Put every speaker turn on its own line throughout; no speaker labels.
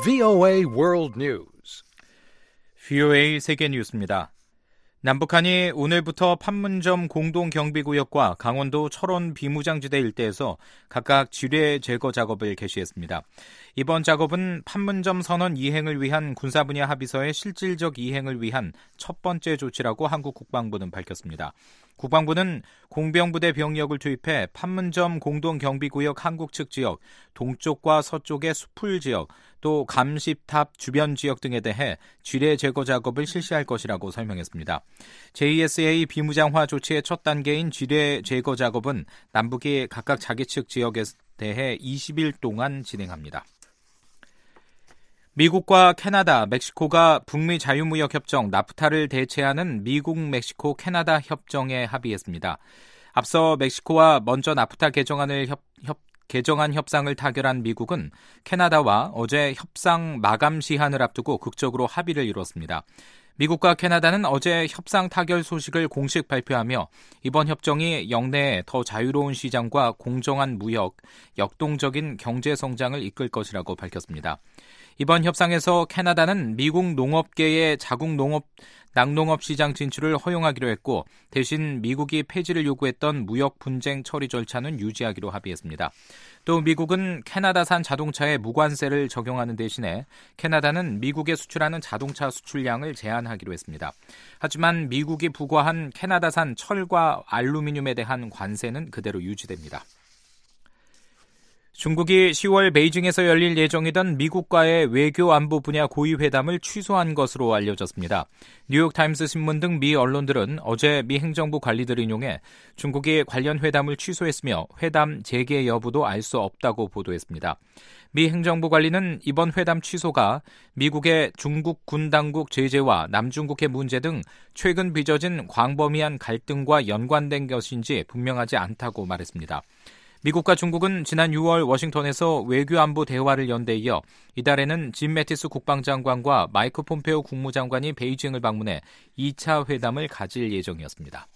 VOA World News.
VOA 세계 뉴스입니다. 남북한이 오늘부터 판문점 공동경비구역과 강원도 철원 비무장지대 일대에서 각각 지뢰 제거 작업을 개시했습니다. 이번 작업은 판문점 선언 이행을 위한 군사 분야 합의서의 실질적 이행을 위한 첫 번째 조치라고 한국 국방부는 밝혔습니다. 국방부는 공병부대 병력을 투입해 판문점 공동경비구역 한국 측 지역, 동쪽과 서쪽의 수풀 지역, 또 감시탑 주변 지역 등에 대해 지뢰 제거 작업을 실시할 것이라고 설명했습니다. JSA 비무장화 조치의 첫 단계인 지뢰 제거 작업은 남북이 각각 자기 측 지역에 대해 20일 동안 진행합니다. 미국과 캐나다, 멕시코가 북미 자유무역협정 나프타를 대체하는 미국, 멕시코, 캐나다 협정에 합의했습니다. 앞서 멕시코와 먼저 나프타 개정안 협상을 타결한 미국은 캐나다와 어제 협상 마감 시한을 앞두고 극적으로 합의를 이뤘습니다. 미국과 캐나다는 어제 협상 타결 소식을 공식 발표하며 이번 협정이 영내에 더 자유로운 시장과 공정한 무역, 역동적인 경제 성장을 이끌 것이라고 밝혔습니다. 이번 협상에서 캐나다는 미국 농업계의 자국 낙농업 시장 진출을 허용하기로 했고 대신 미국이 폐지를 요구했던 무역 분쟁 처리 절차는 유지하기로 합의했습니다. 또 미국은 캐나다산 자동차에 무관세를 적용하는 대신에 캐나다는 미국에 수출하는 자동차 수출량을 제한하기로 했습니다. 하지만 미국이 부과한 캐나다산 철과 알루미늄에 대한 관세는 그대로 유지됩니다. 중국이 10월 베이징에서 열릴 예정이던 미국과의 외교 안보 분야 고위 회담을 취소한 것으로 알려졌습니다. 뉴욕타임스 신문 등 미 언론들은 어제 미 행정부 관리들을 인용해 중국이 관련 회담을 취소했으며 회담 재개 여부도 알 수 없다고 보도했습니다. 미 행정부 관리는 이번 회담 취소가 미국의 중국 군 당국 제재와 남중국해 문제 등 최근 빚어진 광범위한 갈등과 연관된 것인지 분명하지 않다고 말했습니다. 미국과 중국은 지난 6월 워싱턴에서 외교안보 대화를 연대 이어 이달에는 짐 매티스 국방장관과 마이크 폼페오 국무장관이 베이징을 방문해 2차 회담을 가질 예정이었습니다.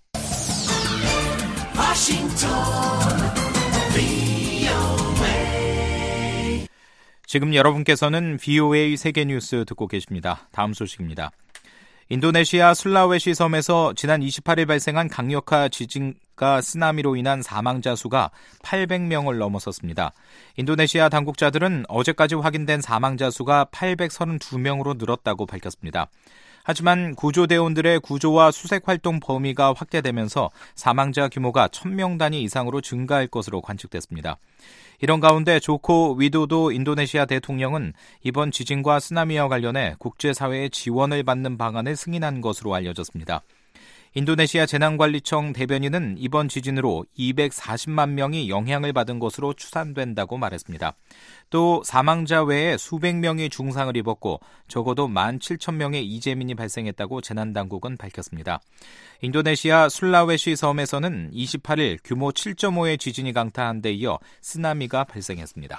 지금 여러분께서는 VOA 세계뉴스 듣고 계십니다. 다음 소식입니다. 인도네시아 술라웨시 섬에서 지난 28일 발생한 강력한 지진과 쓰나미로 인한 사망자 수가 800명을 넘어섰습니다. 인도네시아 당국자들은 어제까지 확인된 사망자 수가 832명으로 늘었다고 밝혔습니다. 하지만 구조대원들의 구조와 수색활동 범위가 확대되면서 사망자 규모가 1000명 단위 이상으로 증가할 것으로 관측됐습니다. 이런 가운데 조코 위도도 인도네시아 대통령은 이번 지진과 쓰나미와 관련해 국제사회의 지원을 받는 방안을 승인한 것으로 알려졌습니다. 인도네시아 재난관리청 대변인은 이번 지진으로 240만 명이 영향을 받은 것으로 추산된다고 말했습니다. 또 사망자 외에 수백 명이 중상을 입었고 적어도 17,000명의 이재민이 발생했다고 재난당국은 밝혔습니다. 인도네시아 술라웨시 섬에서는 28일 규모 7.5의 지진이 강타한 데 이어 쓰나미가 발생했습니다.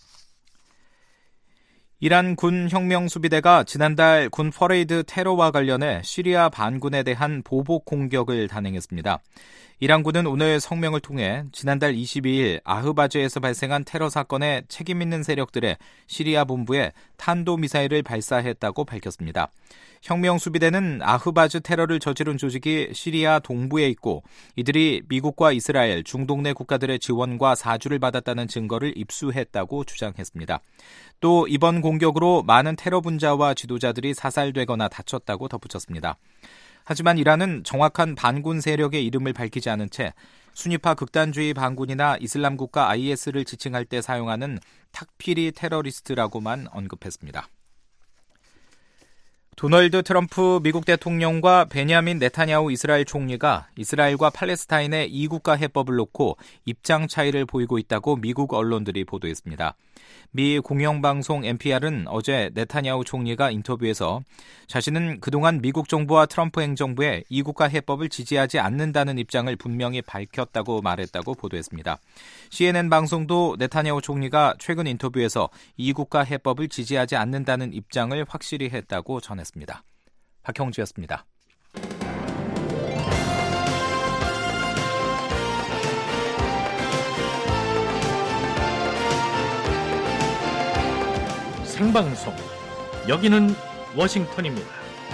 이란 군 혁명수비대가 지난달 군 퍼레이드 테러와 관련해 시리아 반군에 대한 보복 공격을 단행했습니다. 이란군은 오늘 성명을 통해 지난달 22일 아흐바즈에서 발생한 테러 사건에 책임 있는 세력들의 시리아 본부에 탄도미사일을 발사했다고 밝혔습니다. 혁명수비대는 아흐바즈 테러를 저지른 조직이 시리아 동부에 있고 이들이 미국과 이스라엘, 중동 내 국가들의 지원과 사주를 받았다는 증거를 입수했다고 주장했습니다. 또 이번 공격으로 많은 테러 분자와 지도자들이 사살되거나 다쳤다고 덧붙였습니다. 하지만 이란은 정확한 반군 세력의 이름을 밝히지 않은 채 순위파 극단주의 반군이나 이슬람 국가 IS를 지칭할 때 사용하는 탁피리 테러리스트라고만 언급했습니다. 도널드 트럼프 미국 대통령과 베냐민 네타냐후 이스라엘 총리가 이스라엘과 팔레스타인의 2국가 해법을 놓고 입장 차이를 보이고 있다고 미국 언론들이 보도했습니다. 미 공영방송 NPR은 어제 네타냐후 총리가 인터뷰에서 자신은 그동안 미국 정부와 트럼프 행정부의 2국가 해법을 지지하지 않는다는 입장을 분명히 밝혔다고 말했다고 보도했습니다. CNN 방송도 네타냐후 총리가 최근 인터뷰에서 2국가 해법을 지지하지 않는다는 입장을 확실히 했다고 전했습니다. 박형주였습니다.
생방송. 여기는 워싱턴입니다.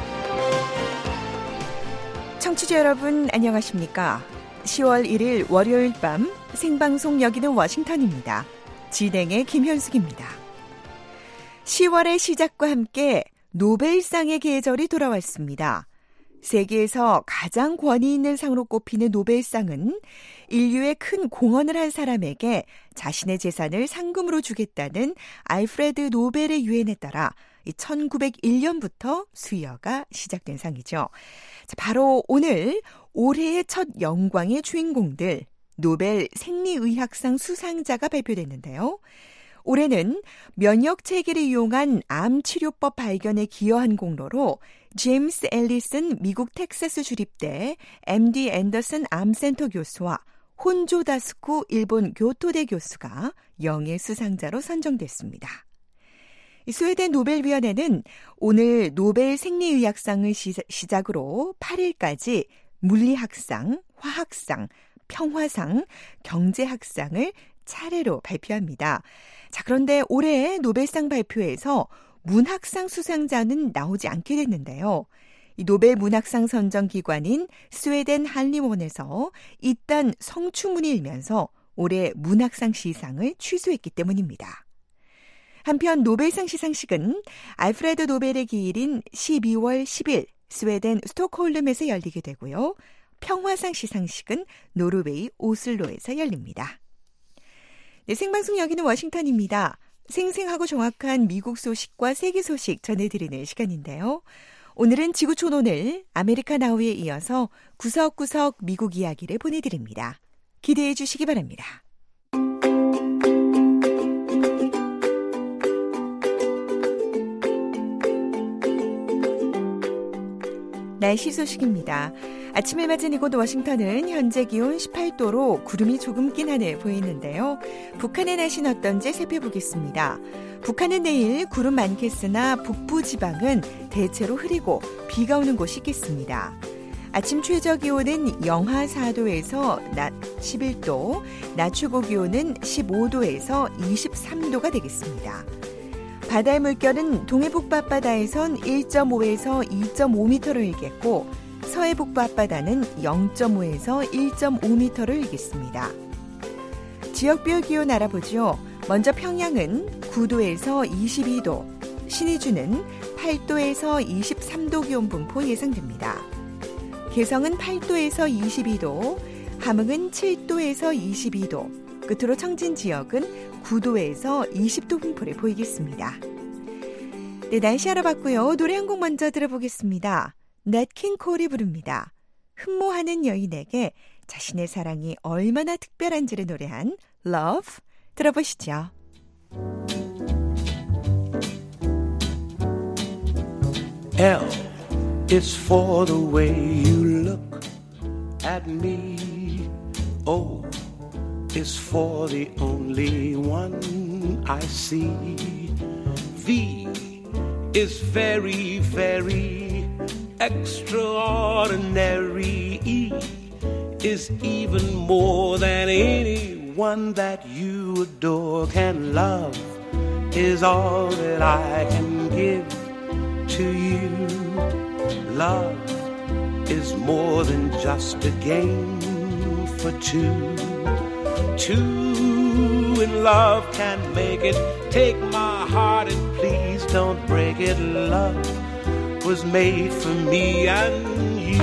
청취자 여러분 안녕하십니까? 10월 1일 월요일 밤 생방송 여기는 워싱턴입니다. 진행의 김현숙입니다. 10월의 시작과 함께 노벨상의 계절이 돌아왔습니다. 세계에서 가장 권위 있는 상으로 꼽히는 노벨상은 인류에 큰 공헌을 한 사람에게 자신의 재산을 상금으로 주겠다는 알프레드 노벨의 유엔에 따라 1901년부터 수여가 시작된 상이죠. 바로 오늘 올해의 첫 영광의 주인공들 노벨 생리의학상 수상자가 발표됐는데요. 올해는 면역 체계를 이용한 암 치료법 발견에 기여한 공로로 제임스 앨리슨 미국 텍사스 주립대 MD 앤더슨 암센터 교수와 혼조 다스쿠 일본 교토대 교수가 영예 수상자로 선정됐습니다. 스웨덴 노벨위원회는 오늘 노벨 생리의학상을 시작으로 8일까지 물리학상, 화학상, 평화상, 경제학상을 차례로 발표합니다. 자, 그런데 올해 노벨상 발표에서 문학상 수상자는 나오지 않게 됐는데요. 이 노벨 문학상 선정 기관인 스웨덴 한림원에서 이딴 성추문이 일면서 올해 문학상 시상을 취소했기 때문입니다. 한편 노벨상 시상식은 알프레드 노벨의 기일인 12월 10일 스웨덴 스톡홀름에서 열리게 되고요. 평화상 시상식은 노르웨이 오슬로에서 열립니다. 네, 생방송 여기는 워싱턴입니다. 생생하고 정확한 미국 소식과 세계 소식 전해드리는 시간인데요. 오늘은 지구촌 오늘 아메리카 나우에 이어서 구석구석 미국 이야기를 보내드립니다. 기대해 주시기 바랍니다. 날씨 소식입니다. 아침을 맞은 이곳 워싱턴은 현재 기온 18도로 구름이 조금 낀 하늘 보이는데요. 북한의 날씨는 어떤지 살펴보겠습니다. 북한은 내일 구름 많겠으나 북부 지방은 대체로 흐리고 비가 오는 곳이 있겠습니다. 아침 최저 기온은 영하 4도에서 낮 11도, 낮 최고 기온은 15도에서 23도가 되겠습니다. 바다의 물결은 동해북부 앞바다에선 1.5에서 2.5m를 일겠고 서해북부 앞바다는 0.5에서 1.5m를 일겠습니다. 지역별 기온 알아보죠. 먼저 평양은 9도에서 22도, 신의주는 8도에서 23도 기온 분포 예상됩니다. 개성은 8도에서 22도, 함흥은 7도에서 22도, 끝으로 청진 지역은 9도에서 20도 분포를 보이겠습니다. 네, 날씨 알아봤고요. 노래 한 곡 먼저 들어보겠습니다. 넷 킹 콜이 부릅니다. 흠모하는 여인에게 자신의 사랑이 얼마나 특별한지를 노래한 Love 들어보시죠.
L is for the way you look at me. O is for the only one I see. V is very, very extraordinary. E is even more than anyone that you adore can love. Is all that I can give to you. Love is more than just a game for two. Two in love can make it. Take my heart and please don't break it. Love was made for me and you.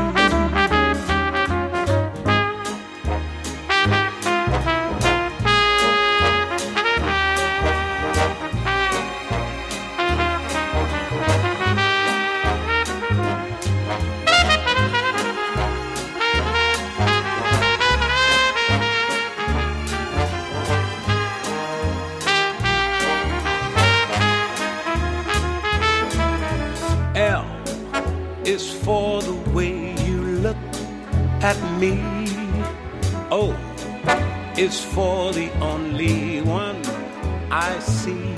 L is for the way you look at me. O is for the only one I see.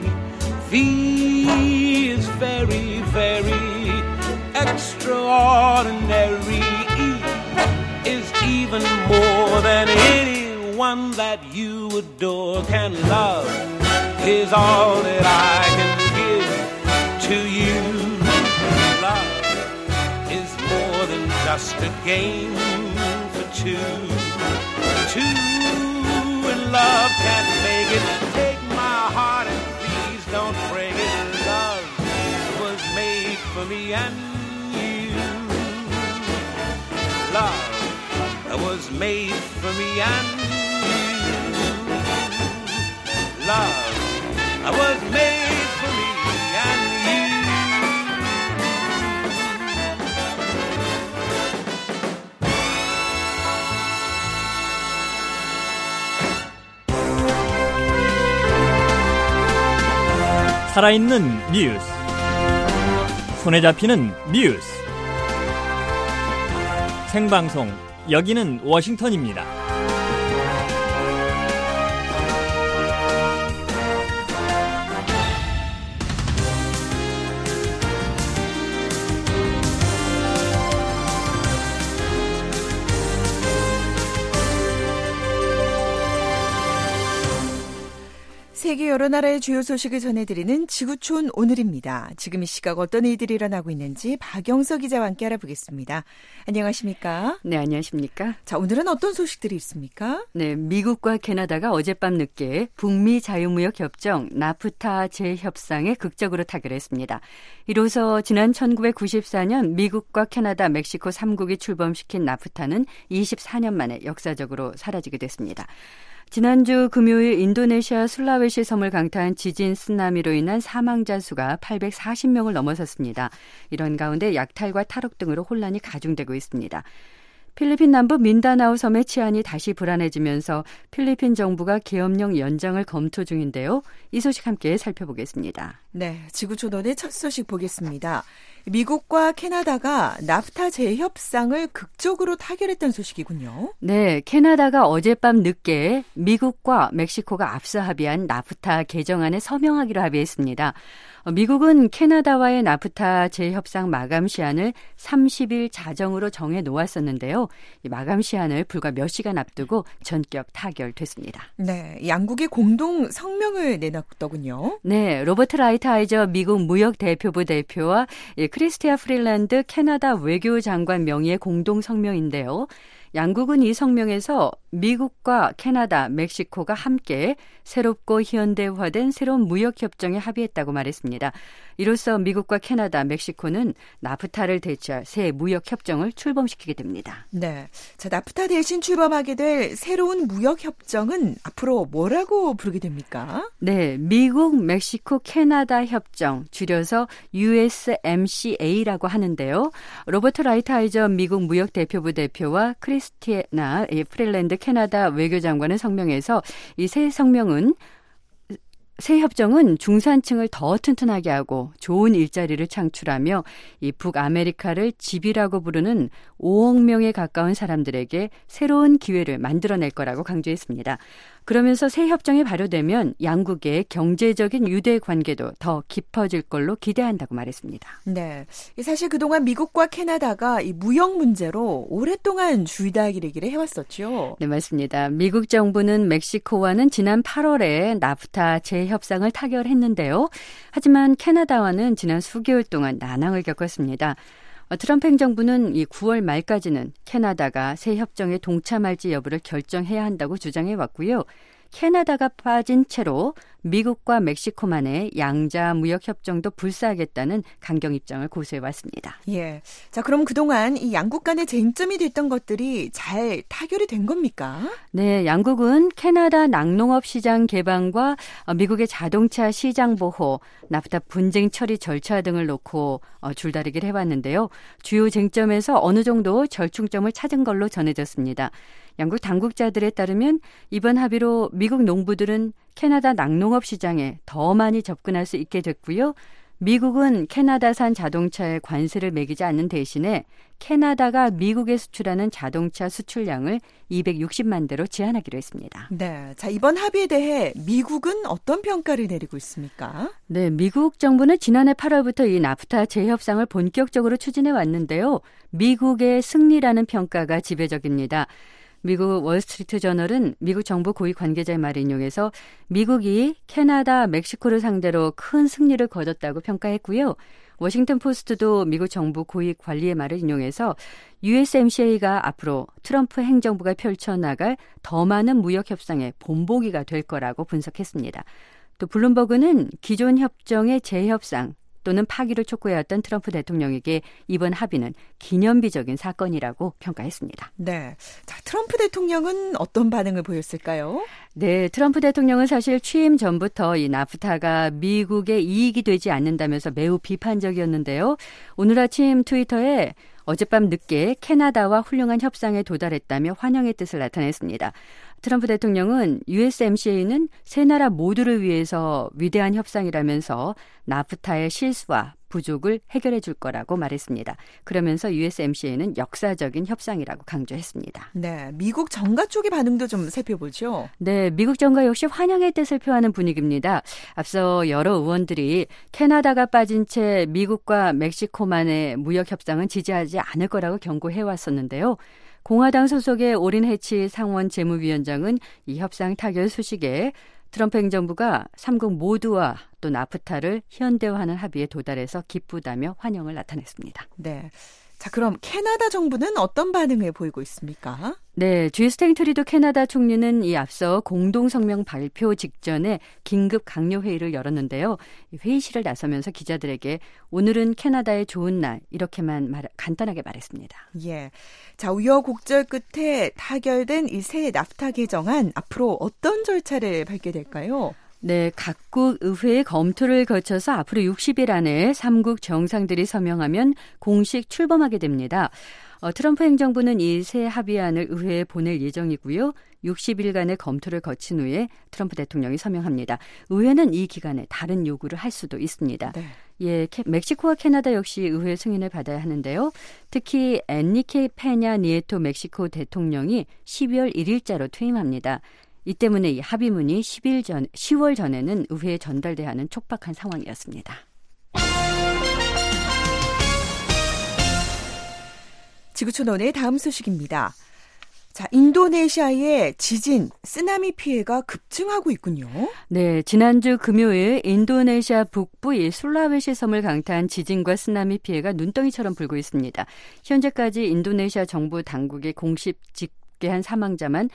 V is very, very extraordinary. E is even more than anyone that you adore can love. Is all that I can just a game for two. Two in love can't make it. Take my heart and please don't break it. Love was made for me and you. Love was made for me and you. Love was made for me and you.
살아있는 뉴스, 손에 잡히는 뉴스, 생방송, 여기는 워싱턴입니다.
세계 여러 나라의 주요 소식을 전해드리는 지구촌 오늘입니다. 지금 이 시각 어떤 일들이 일어나고 있는지 박영서 기자와 함께 알아보겠습니다. 안녕하십니까?
네, 안녕하십니까?
자, 오늘은 어떤 소식들이 있습니까?
네, 미국과 캐나다가 어젯밤 늦게 북미 자유무역 협정 나프타 재협상에 극적으로 타결했습니다. 이로써 지난 1994년 미국과 캐나다, 멕시코 3국이 출범시킨 나프타는 24년 만에 역사적으로 사라지게 됐습니다. 지난주 금요일 인도네시아 술라웨시 섬을 강타한 지진 쓰나미로 인한 사망자 수가 840명을 넘어섰습니다. 이런 가운데 약탈과 탈옥 등으로 혼란이 가중되고 있습니다. 필리핀 남부 민다나오 섬의 치안이 다시 불안해지면서 필리핀 정부가 계엄령 연장을 검토 중인데요. 이 소식 함께 살펴보겠습니다.
네, 지구촌원의 첫 소식 보겠습니다. 미국과 캐나다가 나프타 재협상을 극적으로 타결했다는 소식이군요.
네, 캐나다가 어젯밤 늦게 미국과 멕시코가 앞서 합의한 나프타 개정안에 서명하기로 합의했습니다. 미국은 캐나다와의 나프타 재협상 마감 시한을 30일 자정으로 정해 놓았었는데요. 이 마감 시한을 불과 몇 시간 앞두고 전격 타결됐습니다.
네, 양국이 공동 성명을 내놨더군요.
네, 로버트 라이트하이저 미국 무역대표부 대표와 크리스티아 프릴랜드 캐나다 외교장관 명의의 공동 성명인데요. 양국은 이 성명에서 미국과 캐나다, 멕시코가 함께 새롭고 현대화된 새로운 무역협정에 합의했다고 말했습니다. 이로써 미국과 캐나다, 멕시코는 나프타를 대체할 새 무역협정을 출범시키게 됩니다.
네, 자, 나프타 대신 출범하게 될 새로운 무역협정은 앞으로 뭐라고 부르게 됩니까?
네, 미국, 멕시코, 캐나다 협정, 줄여서 USMCA라고 하는데요. 로버트 라이트하이저 미국 무역대표부 대표와 크리스티나 프릴랜드 캐나다 외교장관은 성명에서 이 새 협정은 중산층을 더 튼튼하게 하고 좋은 일자리를 창출하며 이 북아메리카를 집이라고 부르는 5억 명에 가까운 사람들에게 새로운 기회를 만들어낼 거라고 강조했습니다. 그러면서 새 협정이 발효되면 양국의 경제적인 유대 관계도 더 깊어질 걸로 기대한다고 말했습니다.
네, 사실 그동안 미국과 캐나다가 이 무역 문제로 오랫동안 줄다리기를 해왔었죠.
네, 맞습니다. 미국 정부는 멕시코와는 지난 8월에 나프타 재협상을 타결했는데요. 하지만 캐나다와는 지난 수개월 동안 난항을 겪었습니다. 트럼프 행정부는 이 9월 말까지는 캐나다가 새 협정에 동참할지 여부를 결정해야 한다고 주장해왔고요. 캐나다가 빠진 채로 미국과 멕시코만의 양자 무역 협정도 불사하겠다는 강경 입장을 고수해왔습니다.
예. 자, 그럼 그동안 이 양국 간의 쟁점이 됐던 것들이 잘 타결이 된 겁니까?
네, 양국은 캐나다 낙농업 시장 개방과 미국의 자동차 시장 보호, 나프타 분쟁 처리 절차 등을 놓고 줄다리기를 해왔는데요. 주요 쟁점에서 어느 정도 절충점을 찾은 걸로 전해졌습니다. 양국 당국자들에 따르면 이번 합의로 미국 농부들은 캐나다 낙농업 시장에 더 많이 접근할 수 있게 됐고요. 미국은 캐나다산 자동차에 관세를 매기지 않는 대신에 캐나다가 미국에 수출하는 자동차 수출량을 260만 대로 제한하기로 했습니다.
네, 자, 이번 합의에 대해 미국은 어떤 평가를 내리고 있습니까?
네, 미국 정부는 지난해 8월부터 이 나프타 재협상을 본격적으로 추진해 왔는데요. 미국의 승리라는 평가가 지배적입니다. 미국 월스트리트 저널은 미국 정부 고위 관계자의 말을 인용해서 미국이 캐나다, 멕시코를 상대로 큰 승리를 거뒀다고 평가했고요. 워싱턴 포스트도 미국 정부 고위 관리의 말을 인용해서 USMCA가 앞으로 트럼프 행정부가 펼쳐나갈 더 많은 무역 협상의 본보기가 될 거라고 분석했습니다. 또 블룸버그는 기존 협정의 재협상 또는 파기를 촉구해왔던 트럼프 대통령에게 이번 합의는 기념비적인 사건이라고 평가했습니다.
네, 자, 트럼프 대통령은 어떤 반응을 보였을까요?
네, 트럼프 대통령은 사실 취임 전부터 이 나프타가 미국의 이익이 되지 않는다면서 매우 비판적이었는데요. 오늘 아침 트위터에 어젯밤 늦게 캐나다와 훌륭한 협상에 도달했다며 환영의 뜻을 나타냈습니다. 트럼프 대통령은 USMCA는 세 나라 모두를 위해서 위대한 협상이라면서 나프타의 실수와 부족을 해결해 줄 거라고 말했습니다. 그러면서 USMCA는 역사적인 협상이라고 강조했습니다.
네, 미국 정가 쪽의 반응도 좀 살펴보죠.
네, 미국 정가 역시 환영의 뜻을 표하는 분위기입니다. 앞서 여러 의원들이 캐나다가 빠진 채 미국과 멕시코만의 무역 협상은 지지하지 않을 거라고 경고해 왔었는데요. 공화당 소속의 오린 해치 상원 재무위원장은 이 협상 타결 소식에 트럼프 행정부가 3국 모두와 또 나프타를 현대화하는 합의에 도달해서 기쁘다며 환영을 나타냈습니다.
네. 자, 그럼 캐나다 정부는 어떤 반응을 보이고 있습니까?
네, 주스틴 트루도 캐나다 총리는 이 앞서 공동성명 발표 직전에 긴급 강요회의를 열었는데요. 회의실을 나서면서 기자들에게 오늘은 캐나다의 좋은 날 이렇게만 간단하게 말했습니다.
예, 자, 우여곡절 끝에 타결된 이 새 나프타 개정안 앞으로 어떤 절차를 밟게 될까요?
네, 각국 의회의 검토를 거쳐서 앞으로 60일 안에 3국 정상들이 서명하면 공식 출범하게 됩니다. 트럼프 행정부는 이 새 합의안을 의회에 보낼 예정이고요. 60일간의 검토를 거친 후에 트럼프 대통령이 서명합니다. 의회는 이 기간에 다른 요구를 할 수도 있습니다.
네.
예, 멕시코와 캐나다 역시 의회 승인을 받아야 하는데요. 특히 엔리케 페냐 니에토 멕시코 대통령이 12월 1일자로 퇴임합니다. 이 때문에 이 합의문이 10월 전에는 의회에 전달돼야 하는 촉박한 상황이었습니다.
지구촌 오늘 다음 소식입니다. 자, 인도네시아의 지진, 쓰나미 피해가 급증하고 있군요.
네, 지난주 금요일 인도네시아 북부 이 술라웨시 섬을 강타한 지진과 쓰나미 피해가 눈덩이처럼 불고 있습니다. 현재까지 인도네시아 정부 당국의 공식 집계한 사망자만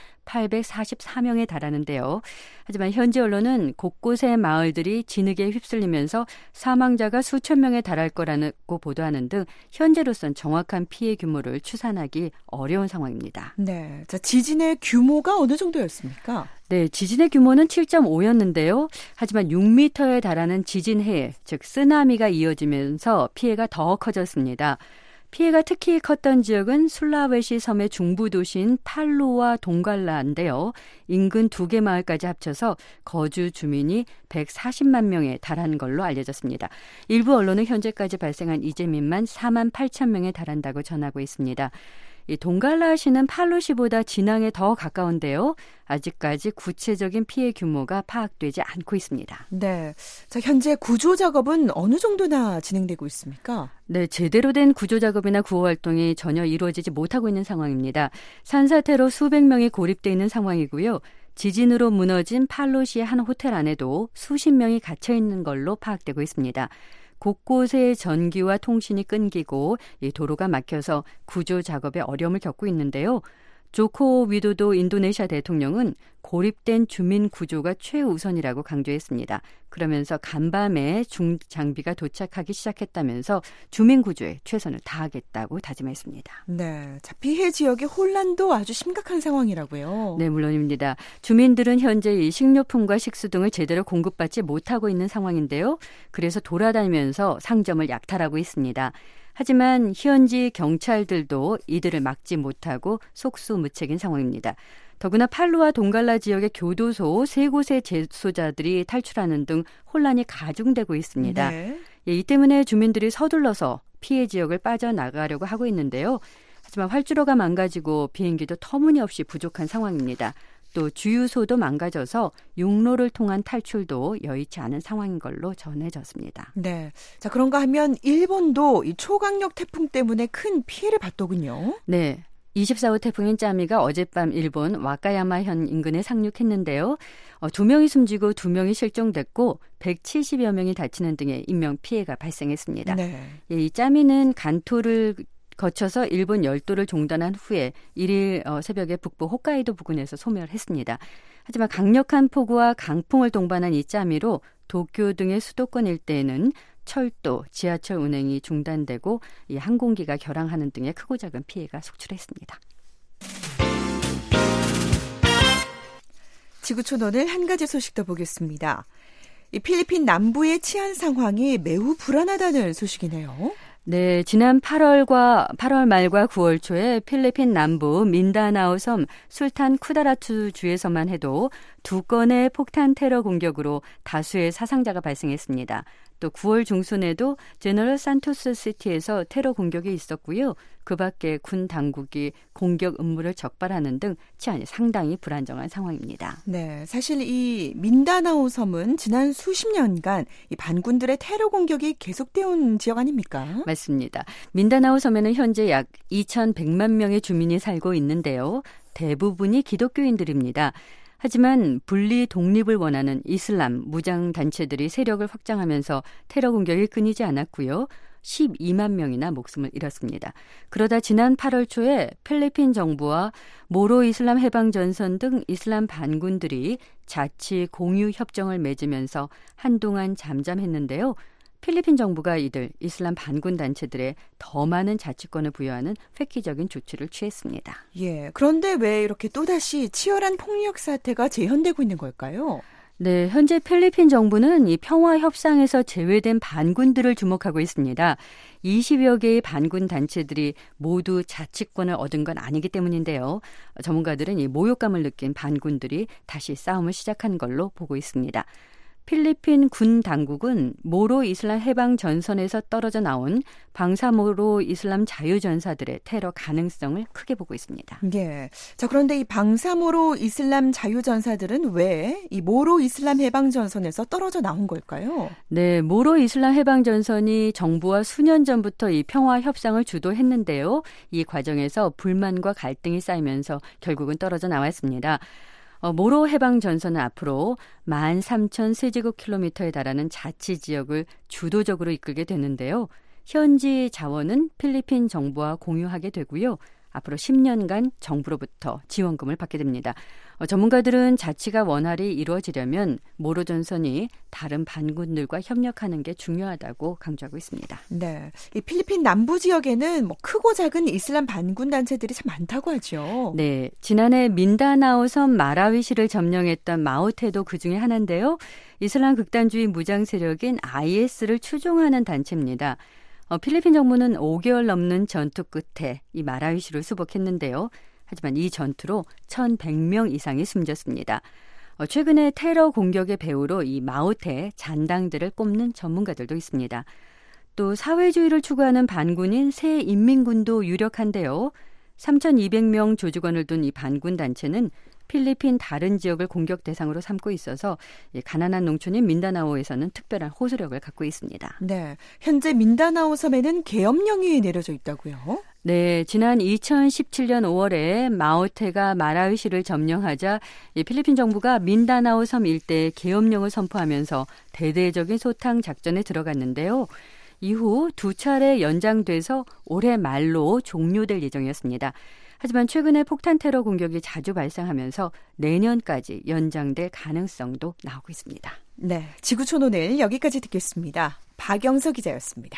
844명에 달하는데요. 하지만 현지 언론은 곳곳의 마을들이 진흙에 휩쓸리면서 사망자가 수천 명에 달할 거라고 보도하는 등 현재로선 정확한 피해 규모를 추산하기 어려운 상황입니다.
네, 자, 지진의 규모가 어느 정도였습니까?
네, 지진의 규모는 7.5였는데요. 하지만 6m에 달하는 지진 해일, 즉 쓰나미가 이어지면서 피해가 더 커졌습니다. 피해가 특히 컸던 지역은 술라웨시 섬의 중부 도시인 팔루와 동갈라인데요. 인근 2개 마을까지 합쳐서 거주 주민이 140만 명에 달하는 걸로 알려졌습니다. 일부 언론은 현재까지 발생한 이재민만 4만 8천 명에 달한다고 전하고 있습니다. 이 동갈라시는 팔루시보다 진앙에 더 가까운데요. 아직까지 구체적인 피해 규모가 파악되지 않고 있습니다.
네, 자, 현재 구조 작업은 어느 정도나 진행되고 있습니까?
네, 제대로 된 구조 작업이나 구호 활동이 전혀 이루어지지 못하고 있는 상황입니다. 산사태로 수백 명이 고립돼 있는 상황이고요. 지진으로 무너진 팔루시의 한 호텔 안에도 수십 명이 갇혀 있는 걸로 파악되고 있습니다. 곳곳에 전기와 통신이 끊기고 이 도로가 막혀서 구조 작업에 어려움을 겪고 있는데요. 조코 위도도 인도네시아 대통령은 고립된 주민 구조가 최우선이라고 강조했습니다. 그러면서 간밤에 중장비가 도착하기 시작했다면서 주민 구조에 최선을 다하겠다고 다짐했습니다.
네, 자, 피해 지역의 혼란도 아주 심각한 상황이라고요.
네, 물론입니다. 주민들은 현재 이 식료품과 식수 등을 제대로 공급받지 못하고 있는 상황인데요. 그래서 돌아다니면서 상점을 약탈하고 있습니다. 하지만 현지 경찰들도 이들을 막지 못하고 속수무책인 상황입니다. 더구나 팔루와 동갈라 지역의 교도소 3곳의 재소자들이 탈출하는 등 혼란이 가중되고 있습니다.
네.
이 때문에 주민들이 서둘러서 피해 지역을 빠져나가려고 하고 있는데요. 하지만 활주로가 망가지고 비행기도 터무니없이 부족한 상황입니다. 또 주유소도 망가져서 육로를 통한 탈출도 여의치 않은 상황인 걸로 전해졌습니다.
네, 자, 그런가 하면 일본도 이 초강력 태풍 때문에 큰 피해를 봤더군요.
네. 24호 태풍인 짜미가 어젯밤 일본 와카야마현 인근에 상륙했는데요. 2명이 숨지고 2명이 실종됐고 170여 명이 다치는 등의 인명피해가 발생했습니다.
네.
이 짜미는 간토를 거쳐서 일본 열도를 종단한 후에 1일 새벽에 북부 홋카이도 부근에서 소멸했습니다. 하지만 강력한 폭우와 강풍을 동반한 이 짜미로 도쿄 등의 수도권 일대에는 철도, 지하철 운행이 중단되고 이 항공기가 결항하는 등의 크고 작은 피해가 속출했습니다.
지구촌 오늘 한 가지 소식 더 보겠습니다. 이 필리핀 남부의 치안 상황이 매우 불안하다는 소식이네요.
네, 지난 8월 말과 9월 초에 필리핀 남부 민다나오 섬 술탄 쿠다라투 주에서만 해도 2건의 폭탄 테러 공격으로 다수의 사상자가 발생했습니다. 또 9월 중순에도 제너럴 산토스 시티에서 테러 공격이 있었고요. 그 밖에 군 당국이 공격 음모를 적발하는 등 치안이 상당히 불안정한 상황입니다.
네, 사실 이 민다나오 섬은 지난 수십 년간 이 반군들의 테러 공격이 계속되어 온 지역 아닙니까?
맞습니다. 민다나오 섬에는 현재 약 2,100만 명의 주민이 살고 있는데요. 대부분이 기독교인들입니다. 하지만 분리 독립을 원하는 이슬람 무장 단체들이 세력을 확장하면서 테러 공격이 끊이지 않았고요. 12만 명이나 목숨을 잃었습니다. 그러다 지난 8월 초에 필리핀 정부와 모로 이슬람 해방전선 등 이슬람 반군들이 자치 공유 협정을 맺으면서 한동안 잠잠했는데요. 필리핀 정부가 이들 이슬람 반군 단체들에 더 많은 자치권을 부여하는 획기적인 조치를 취했습니다.
예, 그런데 왜 이렇게 또다시 치열한 폭력 사태가 재현되고 있는 걸까요?
네, 현재 필리핀 정부는 이 평화 협상에서 제외된 반군들을 주목하고 있습니다. 20여 개의 반군 단체들이 모두 자치권을 얻은 건 아니기 때문인데요. 전문가들은 이 모욕감을 느낀 반군들이 다시 싸움을 시작한 걸로 보고 있습니다. 필리핀 군 당국은 모로 이슬람 해방 전선에서 떨어져 나온 방사모로 이슬람 자유전사들의 테러 가능성을 크게 보고 있습니다.
예. 자, 그런데 이 방사모로 이슬람 자유전사들은 왜 이 모로 이슬람 해방 전선에서 떨어져 나온 걸까요?
네, 모로 이슬람 해방 전선이 정부와 수년 전부터 이 평화 협상을 주도했는데요. 이 과정에서 불만과 갈등이 쌓이면서 결국은 떨어져 나왔습니다. 모로 해방 전선은 앞으로 13,000세제곱킬로미터에 달하는 자치 지역을 주도적으로 이끌게 되는데요. 현지 자원은 필리핀 정부와 공유하게 되고요. 앞으로 10년간 정부로부터 지원금을 받게 됩니다. 전문가들은 자치가 원활히 이루어지려면 모로 전선이 다른 반군들과 협력하는 게 중요하다고 강조하고 있습니다.
네, 이 필리핀 남부 지역에는 크고 작은 이슬람 반군 단체들이 참 많다고 하죠.
네, 지난해 민다나오 섬 마라위시를 점령했던 마오테도 그중에 하나인데요. 이슬람 극단주의 무장 세력인 IS를 추종하는 단체입니다. 필리핀 정부는 5개월 넘는 전투 끝에 이 마라위시를 수복했는데요. 하지만 이 전투로 1,100명 이상이 숨졌습니다. 최근에 테러 공격의 배후로 이 마오테 잔당들을 꼽는 전문가들도 있습니다. 또 사회주의를 추구하는 반군인 새 인민군도 유력한데요. 3,200명 조직원을 둔 이 반군 단체는 필리핀 다른 지역을 공격 대상으로 삼고 있어서 가난한 농촌인 민다나오에서는 특별한 호소력을 갖고 있습니다.
네, 현재 민다나오 섬에는 계엄령이 내려져 있다고요?
네, 지난 2017년 5월에 마오테가 마라위시를 점령하자 필리핀 정부가 민다나오 섬 일대에 계엄령을 선포하면서 대대적인 소탕 작전에 들어갔는데요. 이후 2차례 연장돼서 올해 말로 종료될 예정이었습니다. 하지만 최근에 폭탄 테러 공격이 자주 발생하면서 내년까지 연장될 가능성도 나오고 있습니다.
네, 지구촌 오늘 여기까지 듣겠습니다. 박영서 기자였습니다.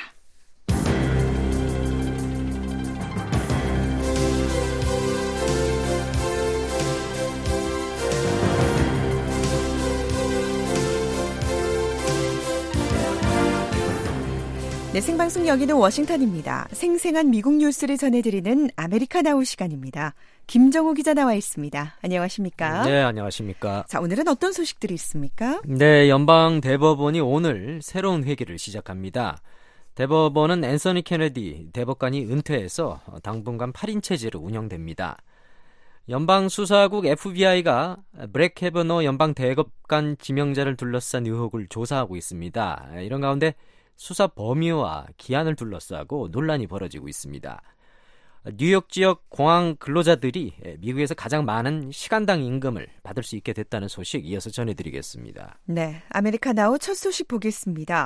네, 생방송 여기는 워싱턴입니다. 생생한 미국 뉴스를 전해드리는 아메리카나우 시간입니다. 김정우 기자 나와 있습니다. 안녕하십니까?
네, 안녕하십니까?
자, 오늘은 어떤 소식들이 있습니까?
네, 연방 대법원이 오늘 새로운 회기를 시작합니다. 대법원은 앤서니 케네디 대법관이 은퇴해서 당분간 8인 체제로 운영됩니다. 연방수사국 FBI가 브렉 캐버너 연방 대법관 지명자를 둘러싼 의혹을 조사하고 있습니다. 이런 가운데 수사 범위와 기한을 둘러싸고 논란이 벌어지고 있습니다. 뉴욕 지역 공항 근로자들이 미국에서 가장 많은 시간당 임금을 받을 수 있게 됐다는 소식 이어서 전해드리겠습니다.
네, 아메리카 나우 첫 소식 보겠습니다.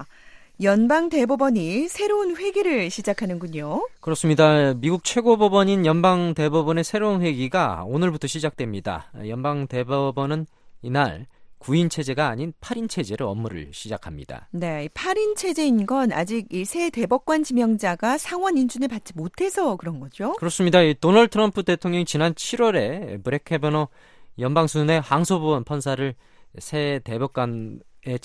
연방대법원이 새로운 회기를 시작하는군요.
그렇습니다. 미국 최고법원인 연방대법원의 새로운 회기가 오늘부터 시작됩니다. 연방대법원은 이날 9인 체제가 아닌 8인 체제로 업무를 시작합니다.
네, 8인 체제인 건 아직 이 새 대법관 지명자가 상원 인준을 받지 못해서 그런 거죠?
그렇습니다. 도널드 트럼프 대통령이 지난 7월에 브렉 캐버너 연방순회 항소법원 판사를 새 대법관에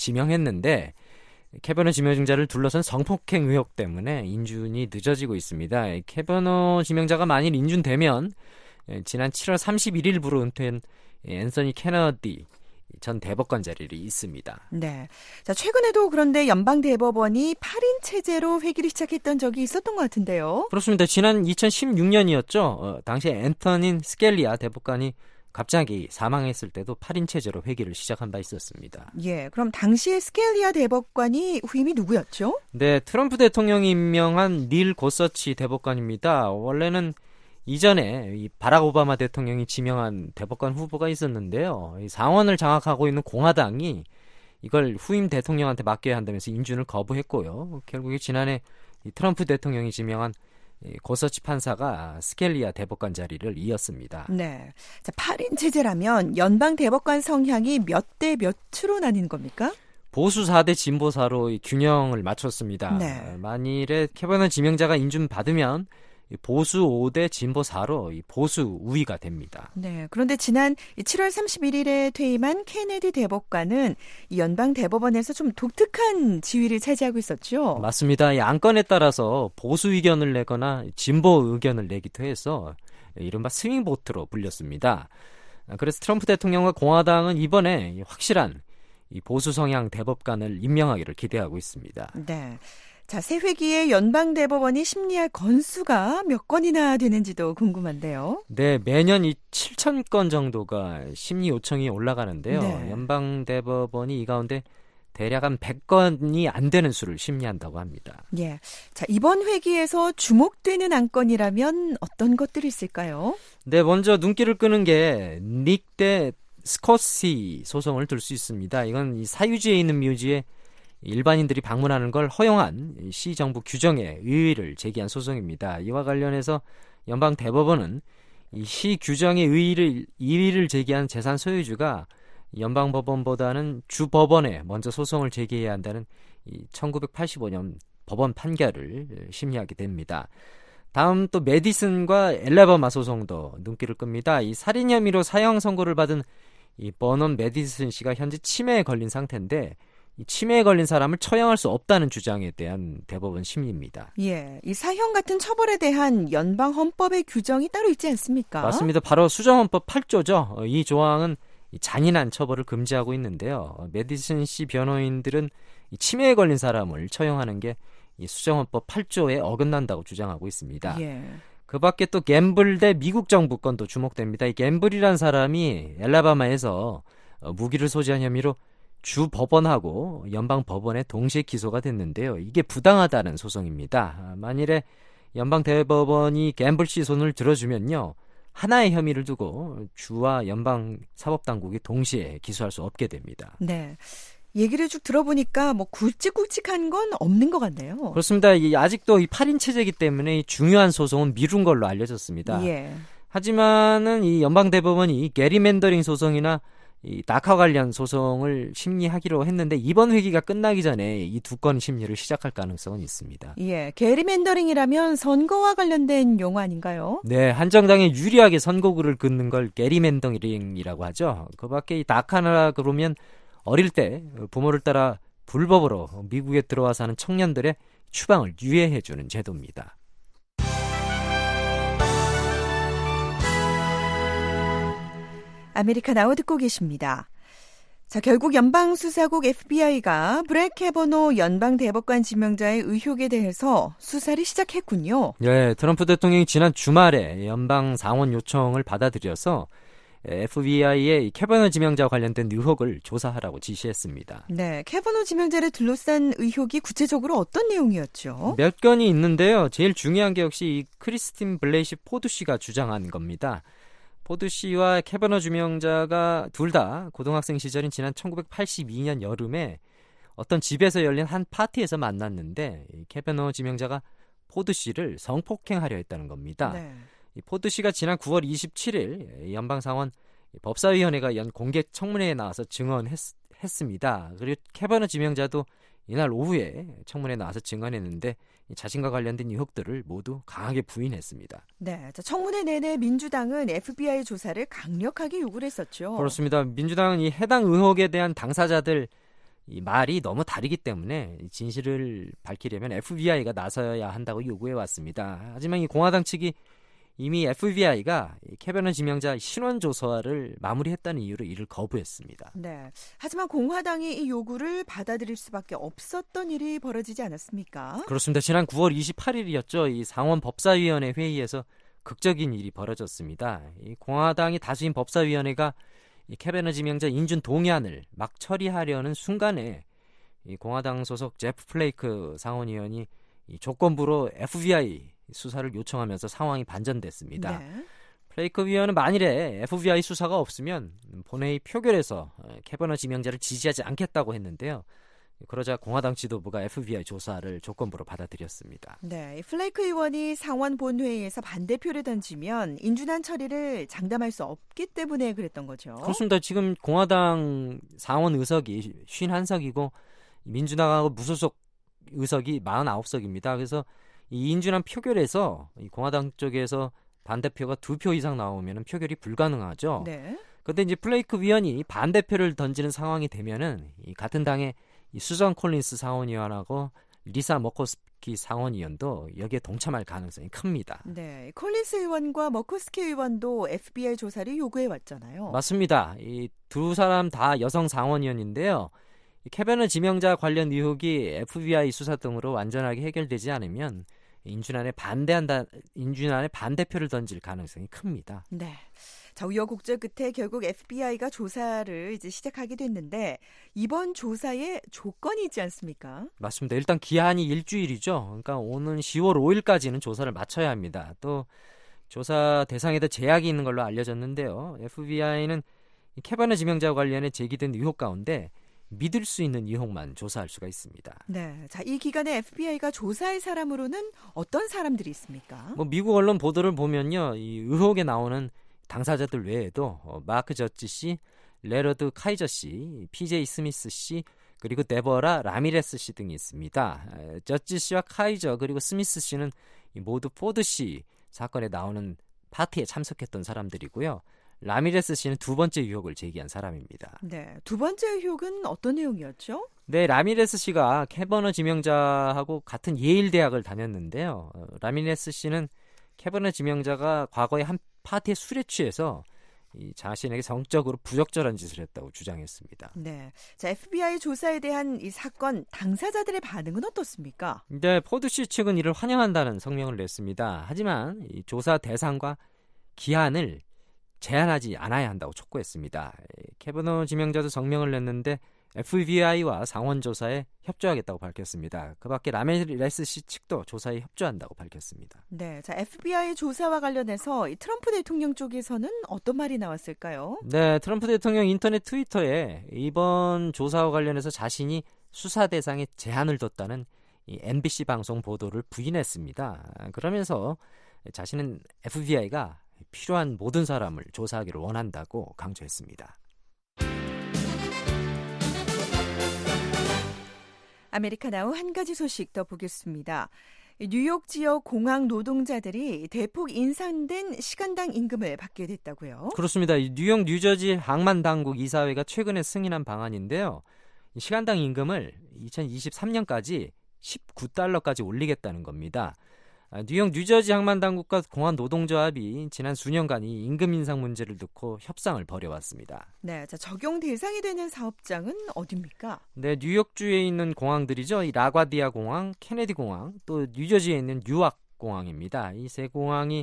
지명했는데 캐버너 지명자를 둘러싼 성폭행 의혹 때문에 인준이 늦어지고 있습니다. 캐버너 지명자가 만일 인준되면 지난 7월 31일부로 은퇴한 앤서니 케너디 전 대법관 자리를 잇습니다.
네. 자, 최근에도 그런데 연방대법원이 8인 체제로 회기를 시작했던 적이 있었던 것 같은데요.
그렇습니다. 지난 2016년이었죠. 당시에 앤터니 스켈리아 대법관이 갑자기 사망했을 때도 8인 체제로 회기를 시작한 바 있었습니다.
예, 그럼 당시에 스켈리아 대법관이 후임이 누구였죠?
네, 트럼프 대통령이 임명한 닐 고서치 대법관입니다. 원래는 이전에 이 바락 오바마 대통령이 지명한 대법관 후보가 있었는데요. 이 상원을 장악하고 있는 공화당이 이걸 후임 대통령한테 맡겨야 한다면서 인준을 거부했고요. 결국에 지난해 이 트럼프 대통령이 지명한 고서치 판사가 스켈리아 대법관 자리를 이었습니다.
네. 자, 8인 체제라면 연방 대법관 성향이 몇 대 몇으로 나뉘는 겁니까?
보수 4대 진보 4로 균형을 맞췄습니다.
네.
만일에 캐버너 지명자가 인준받으면 보수 5대 진보 4로 보수 우위가 됩니다.
네. 그런데 지난 7월 31일에 퇴임한 케네디 대법관은 이 연방 대법원에서 좀 독특한 지위를 차지하고 있었죠.
맞습니다. 이 안건에 따라서 보수 의견을 내거나 진보 의견을 내기도 해서 이른바 스윙보트로 불렸습니다. 그래서 트럼프 대통령과 공화당은 이번에 확실한 이 보수 성향 대법관을 임명하기를 기대하고 있습니다.
네. 자, 새 회기에 연방대법원이 심리할 건수가 몇 건이나 되는지도 궁금한데요.
네, 매년 이 7,000건 정도가 심리 요청이 올라가는데요.
네.
연방대법원이 이 가운데 대략 한 100건이 안 되는 수를 심리한다고 합니다.
예. 자, 이번 회기에서 주목되는 안건이라면 어떤 것들이 있을까요?
네, 먼저 눈길을 끄는 게 닉 대 스코시 소송을 들 수 있습니다. 이건 이 사유지에 있는 묘지에 일반인들이 방문하는 걸 허용한 시 정부 규정에 의의를 제기한 소송입니다. 이와 관련해서 연방 대법원은 이 시 규정에 이의를 제기한 재산 소유주가 연방 법원보다는 주 법원에 먼저 소송을 제기해야 한다는 이 1985년 법원 판결을 심리하게 됩니다. 다음 또 메디슨과 엘라바마 소송도 눈길을 끕니다. 이 살인 혐의로 사형 선고를 받은 이 버넌 메디슨 씨가 현재 치매에 걸린 상태인데 이 치매에 걸린 사람을 처형할 수 없다는 주장에 대한 대법원 심리입니다.
예, 이 사형 같은 처벌에 대한 연방 헌법의 규정이 따로 있지 않습니까?
맞습니다. 바로 수정헌법 8조죠. 이 조항은 잔인한 처벌을 금지하고 있는데요. 메디슨 씨 변호인들은 이 치매에 걸린 사람을 처형하는 게 이 수정헌법 8조에 어긋난다고 주장하고 있습니다.
예.
그 밖에 또 갬블 대 미국 정부 건도 주목됩니다. 이 갬블이라는 사람이 엘라바마에서 무기를 소지한 혐의로 주 법원하고 연방 법원에 동시에 기소가 됐는데요. 이게 부당하다는 소송입니다. 만일에 연방 대법원이 갬블 씨 손을 들어주면요. 하나의 혐의를 두고 주와 연방 사법당국이 동시에 기소할 수 없게 됩니다.
네. 얘기를 쭉 들어보니까 뭐 굵직굵직한 건 없는 것 같네요.
그렇습니다. 아직도 이 8인 체제이기 때문에 이 중요한 소송은 미룬 걸로 알려졌습니다.
예.
하지만은 이 연방 대법원이 게리맨더링 소송이나 이 다카 관련 소송을 심리하기로 했는데 이번 회기가 끝나기 전에 이 두 건 심리를 시작할 가능성은 있습니다.
예, 게리맨더링이라면 선거와 관련된 용어 아닌가요?
네, 한 정당에 유리하게 선거구를 긋는 걸 게리맨더링이라고 하죠. 그 밖에 이 다카나 그러면 어릴 때 부모를 따라 불법으로 미국에 들어와 사는 청년들의 추방을 유예해주는 제도입니다.
아메리카 나우 듣고 계십니다. 자, 결국 연방수사국 FBI가 브렉 캐버노 연방대법관 지명자의 의혹에 대해서 수사를 시작했군요.
네, 트럼프 대통령이 지난 주말에 연방 상원 요청을 받아들여서 FBI의 캐버너 지명자와 관련된 의혹을 조사하라고 지시했습니다.
네, 캐버너 지명자를 둘러싼 의혹이 구체적으로 어떤 내용이었죠?
몇 건이 있는데요. 제일 중요한 게 역시 이 크리스틴 블레이시 포드 씨가 주장한 겁니다. 포드 씨와 캐버너 지명자가 둘 다 고등학생 시절인 지난 1982년 여름에 어떤 집에서 열린 한 파티에서 만났는데 이 캐버너 지명자가 포드 씨를 성폭행하려 했다는 겁니다.
네.
이 포드 씨가 지난 9월 27일 연방상원 법사위원회가 연 공개 청문회에 나와서 증언했습니다. 그리고 캐버너 지명자도 이날 오후에 청문회에 나와서 증언했는데 자신과 관련된 의혹들을 모두 강하게 부인했습니다.
네, 자, 청문회 내내 민주당은 FBI 조사를 강력하게 요구를 했었죠.
그렇습니다. 민주당은 이 해당 의혹에 대한 당사자들 이 말이 너무 다르기 때문에 진실을 밝히려면 FBI가 나서야 한다고 요구해 왔습니다. 하지만 이 공화당 측이 이미 FBI가 캐버너 지명자 신원 조사를 마무리했다는 이유로 이를 거부했습니다.
네, 하지만 공화당이 이 요구를 받아들일 수밖에 없었던 일이 벌어지지 않았습니까?
그렇습니다. 지난 9월 28일이었죠. 이 상원 법사위원회 회의에서 극적인 일이 벌어졌습니다. 이 공화당이 다수인 법사위원회가 이 캐버너 지명자 인준 동의안을 막 처리하려는 순간에 이 공화당 소속 제프 플레이크 상원의원이 이 조건부로 FBI 수사를 요청하면서 상황이 반전됐습니다.
네.
플레이크 위원은 만일에 FBI 수사가 없으면 본회의 표결에서 캐버너 지명자를 지지하지 않겠다고 했는데요. 그러자 공화당 지도부가 FBI 조사를 조건부로 받아들였습니다.
네, 플레이크 의원이 상원 본회의에서 반대표를 던지면 인준안 처리를 장담할 수 없기 때문에 그랬던 거죠.
그렇습니다. 지금 공화당 상원 의석이 51석이고 민주당하고 무소속 의석이 49석입니다. 그래서 이 인준안 표결에서 이 공화당 쪽에서 반대표가 2표 이상 나오면 표결이 불가능하죠.
네.
그런데 이제 플레이크 위원이 반대표를 던지는 상황이 되면은 이 같은 당의 이 수전 콜린스 상원의원하고 리사 머코스키 상원의원도 여기에 동참할 가능성이 큽니다.
네, 콜린스 의원과 머코스키 의원도 FBI 조사를 요구해 왔잖아요.
맞습니다. 이 두 사람 다 여성 상원의원인데요. 이 캐버너 지명자 관련 의혹이 FBI 수사 등으로 완전하게 해결되지 않으면 인준안에 반대표를 던질 가능성이 큽니다.
네. 자, 우여곡절 끝에 결국 FBI가 조사를 이제 시작하게 됐는데 이번 조사에 조건이 있지 않습니까?
맞습니다. 일단 기한이 일주일이죠. 그러니까 오는 10월 5일까지는 조사를 마쳐야 합니다. 또 조사 대상에도 제약이 있는 걸로 알려졌는데요. FBI는 캐버너 지명자와 관련해 제기된 의혹 가운데 믿을 수 있는 의혹만 조사할 수가 있습니다.
네, 자, 이 기간에 FBI가 조사할 사람으로는 어떤 사람들이 있습니까?
미국 언론 보도를 보면요, 이 의혹에 나오는 당사자들 외에도 마크 저지 씨, 레러드 카이저 씨, PJ 스미스 씨, 그리고 데버라 라미레스 씨 등이 있습니다. 저지 씨와 카이저 그리고 스미스 씨는 모두 포드 씨 사건에 나오는 파티에 참석했던 사람들이고요. 라미레스 씨는 두 번째 의혹을 제기한 사람입니다.
네, 두 번째 의혹은 어떤 내용이었죠?
네, 라미레스 씨가 캐버너 지명자하고 같은 예일 대학을 다녔는데요. 라미레스 씨는 캐버너 지명자가 과거에 한 파티에 술에 취해서 이 자신에게 성적으로 부적절한 짓을 했다고 주장했습니다.
네, 자, FBI 조사에 대한 이 사건 당사자들의 반응은 어떻습니까?
네, 포드 씨 측은 이를 환영한다는 성명을 냈습니다. 하지만 이 조사 대상과 기한을 제한하지 않아야 한다고 촉구했습니다. 캐버너 지명자도 성명을 냈는데 FBI와 상원 조사에 협조하겠다고 밝혔습니다. 그 밖에 라미레스 씨 측도 조사에 협조한다고 밝혔습니다.
네, 자, FBI 조사와 관련해서 이 트럼프 대통령 쪽에서는 어떤 말이 나왔을까요?
네, 트럼프 대통령 인터넷 트위터에 이번 조사와 관련해서 자신이 수사 대상에 제한을 뒀다는 이 NBC 방송 보도를 부인했습니다. 그러면서 자신은 FBI가 필요한 모든 사람을 조사하기를 원한다고 강조했습니다.
아메리카나우 한 가지 소식 더 보겠습니다. 뉴욕 지역 공항 노동자들이 대폭 인상된 시간당 임금을 받게 됐다고요?
그렇습니다. 뉴욕 뉴저지 항만 당국 이사회가 최근에 승인한 방안인데요. 시간당 임금을 2023년까지 19달러까지 올리겠다는 겁니다. 뉴욕 뉴저지 항만 당국과 공항 노동조합이 지난 수년간 이 임금 인상 문제를 놓고 협상을 벌여왔습니다.
네, 자, 적용 대상이 되는 사업장은 어디입니까?
네, 뉴욕주에 있는 공항들이죠. 이 라과디아 공항, 케네디 공항, 또 뉴저지에 있는 뉴악 공항입니다. 이 세 공항이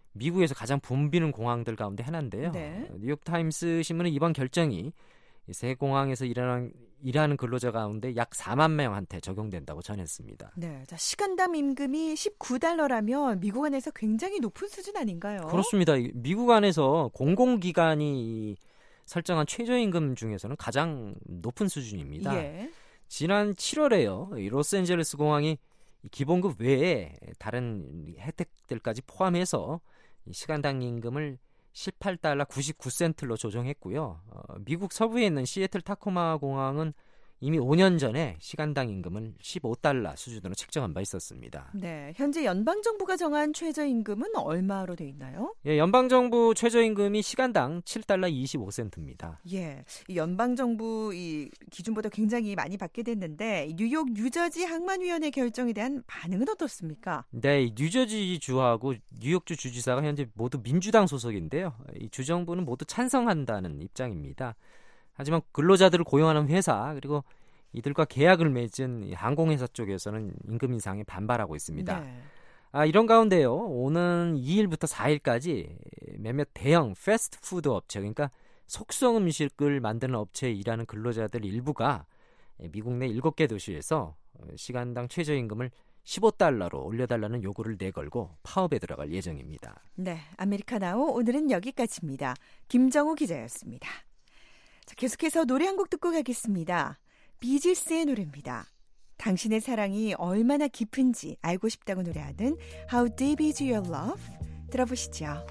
미국에서 가장 붐비는 공항들 가운데 하나인데요.
네.
뉴욕타임스 신문은 이번 결정이 새 공항에서 일하는 근로자 가운데 약 4만 명한테 적용된다고 전했습니다.
네, 자, 시간당 임금이 $19라면 미국 안에서 굉장히 높은 수준 아닌가요?
그렇습니다. 미국 안에서 공공기관이 설정한 최저임금 중에서는 가장 높은 수준입니다.
예.
지난 7월에요. 이 로스앤젤레스 공항이 기본급 외에 다른 혜택들까지 포함해서 이 시간당 임금을 $18 99센트로 조정했고요. 미국 서부에 있는 시애틀 타코마 공항은 이미 5년 전에 시간당 임금을 $15 수준으로 책정한 바 있었습니다.
네, 현재 연방정부가 정한 최저임금은 얼마로 돼 있나요?
예, 연방정부 최저임금이 시간당 $7 25센트입니다.
예, 이 연방정부 이 기준보다 굉장히 많이 받게 됐는데 뉴욕, 뉴저지 항만위원회 결정에 대한 반응은 어떻습니까?
네, 이 뉴저지 주하고 뉴욕주 주지사가 현재 모두 민주당 소속인데요. 이 주정부는 모두 찬성한다는 입장입니다. 하지만 근로자들을 고용하는 회사 그리고 이들과 계약을 맺은 항공회사 쪽에서는 임금 인상에 반발하고 있습니다.
네.
이런 가운데요. 오는 2일부터 4일까지 몇몇 대형 패스트푸드 업체 그러니까 속성 음식을 만드는 업체에 일하는 근로자들 일부가 미국 내 7개 도시에서 시간당 최저임금을 $15로 올려달라는 요구를 내걸고 파업에 들어갈 예정입니다.
네, 아메리카나우 오늘은 여기까지입니다. 김정우 기자였습니다. 자, 계속해서 노래 한 곡 듣고 가겠습니다. 비지스의 노래입니다. 당신의 사랑이 얼마나 깊은지 알고 싶다고 노래하는 How Deep Is Your Love 들어보시죠.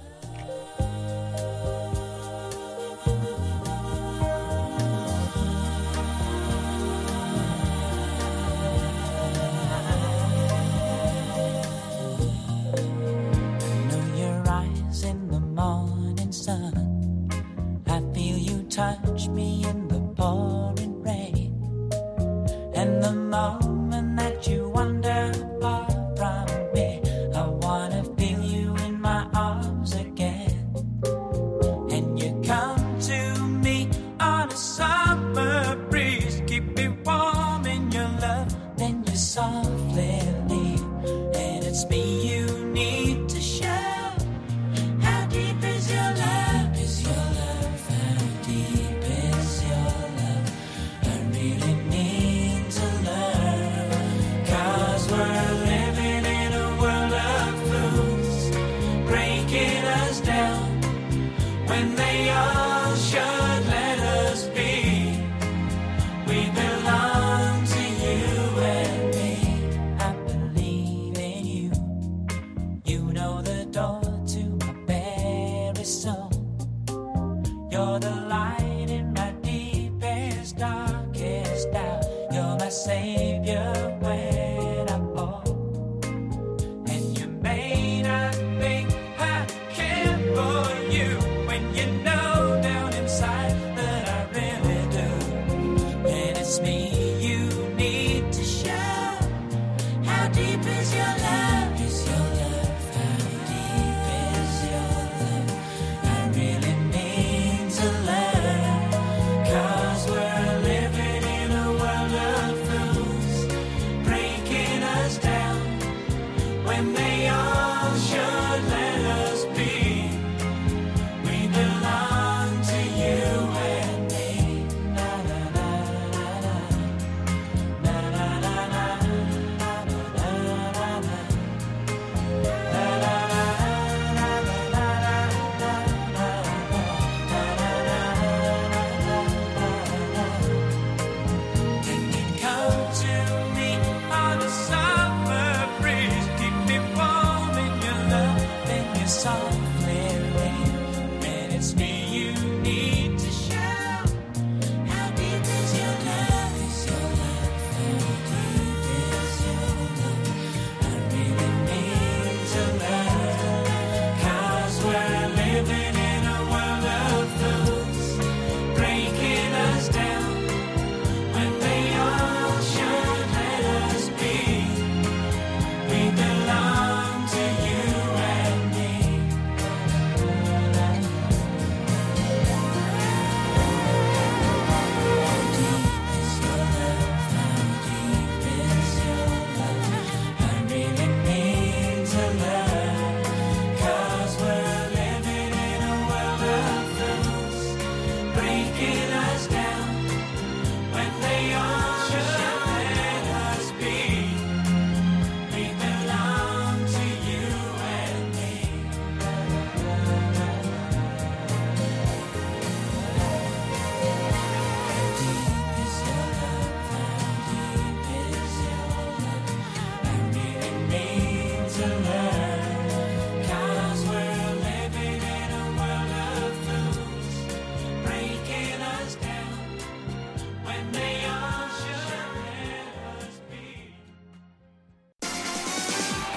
Touch me in the pouring rain, and the moment that you wander far from me, I wanna feel you in my arms again. And you come to me on a summer breeze, keep me warm in your love, then you softly leave, and it's me you need to show. How deep is your love? When they all should let us be, we belong to you and me. I believe in you. You know the door to my very soul. You're the light in my deepest, darkest doubt. You're my savior when I fall. And you may not think I care for you, you know down inside that I really do. And it's me you need to show. How deep is your love? Is your love? How deep is your love? I really need to learn, 'cause we're living in a world of fools,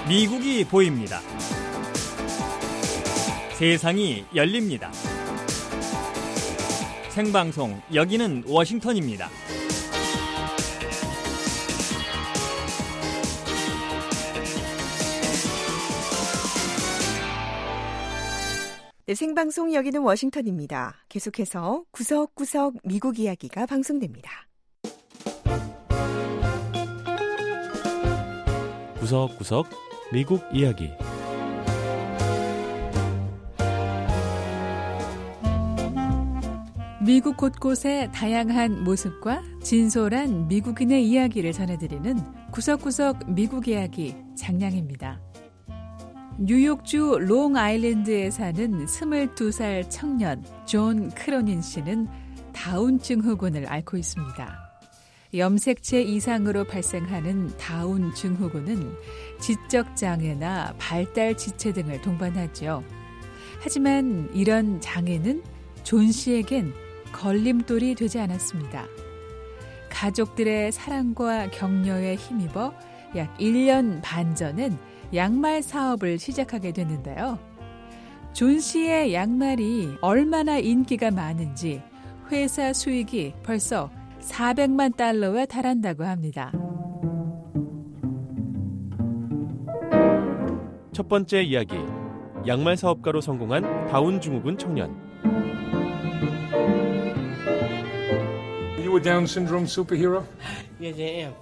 미국이 보입니다. 세상이 열립니다. 생방송 여기는 워싱턴입니다.
네, 생방송 여기는 워싱턴입니다. 계속해서 구석구석 미국 이야기가 방송됩니다.
구석구석 미국 이야기.
미국 곳곳의 다양한 모습과 진솔한 미국인의 이야기를 전해드리는 구석구석 미국 이야기 장량입니다. 뉴욕주 롱아일랜드에 사는 22살 청년 존 크로닌 씨는 다운 증후군을 앓고 있습니다. 염색체 이상으로 발생하는 다운 증후군은 지적장애나 발달 지체 등을 동반하죠. 하지만 이런 장애는 존 씨에겐 걸림돌이 되지 않았습니다. 가족들의 사랑과 격려에 힘입어 약 1년 반 전엔 양말 사업을 시작하게 됐는데요. 존 씨의 양말이 얼마나 인기가 많은지 회사 수익이 벌써 400만 달러에 달한다고 합니다.
첫 번째 이야기. 양말 사업가로 성공한 다운 증후군 청년.
You a Down syndrome superhero?
Yes, I am.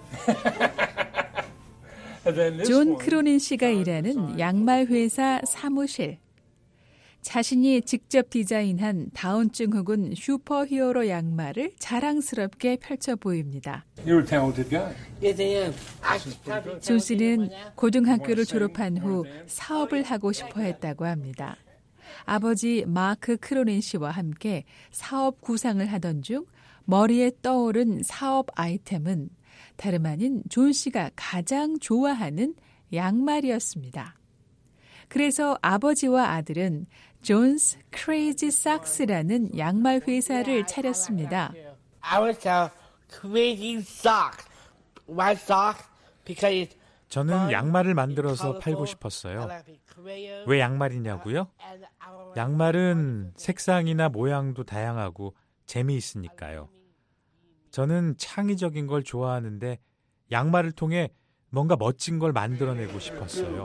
존 크로닌 씨가 일하는 양말 회사 사무실. 자신이 직접 디자인한 다운증후군 슈퍼히어로 양말을 자랑스럽게 펼쳐 보입니다.
You're a talented guy.
Yes, I am.
존 씨는 고등학교를 졸업한 후 사업을 하고 싶어 했다고 합니다. 아버지 마크 크로닌 씨와 함께 사업 구상을 하던 중 머리에 떠오른 사업 아이템은 다름 아닌 존 씨가 가장 좋아하는 양말이었습니다. 그래서 아버지와 아들은 존스 크레이지 삭스라는 양말 회사를 차렸습니다.
I was crazy sock. Why sock? Because it's
저는 양말을 만들어서 팔고 싶었어요. 왜 양말이냐고요? 양말은 색상이나 모양도 다양하고 재미있으니까요. 저는 창의적인 걸 좋아하는데 양말을 통해 뭔가 멋진 걸 만들어내고 싶었어요.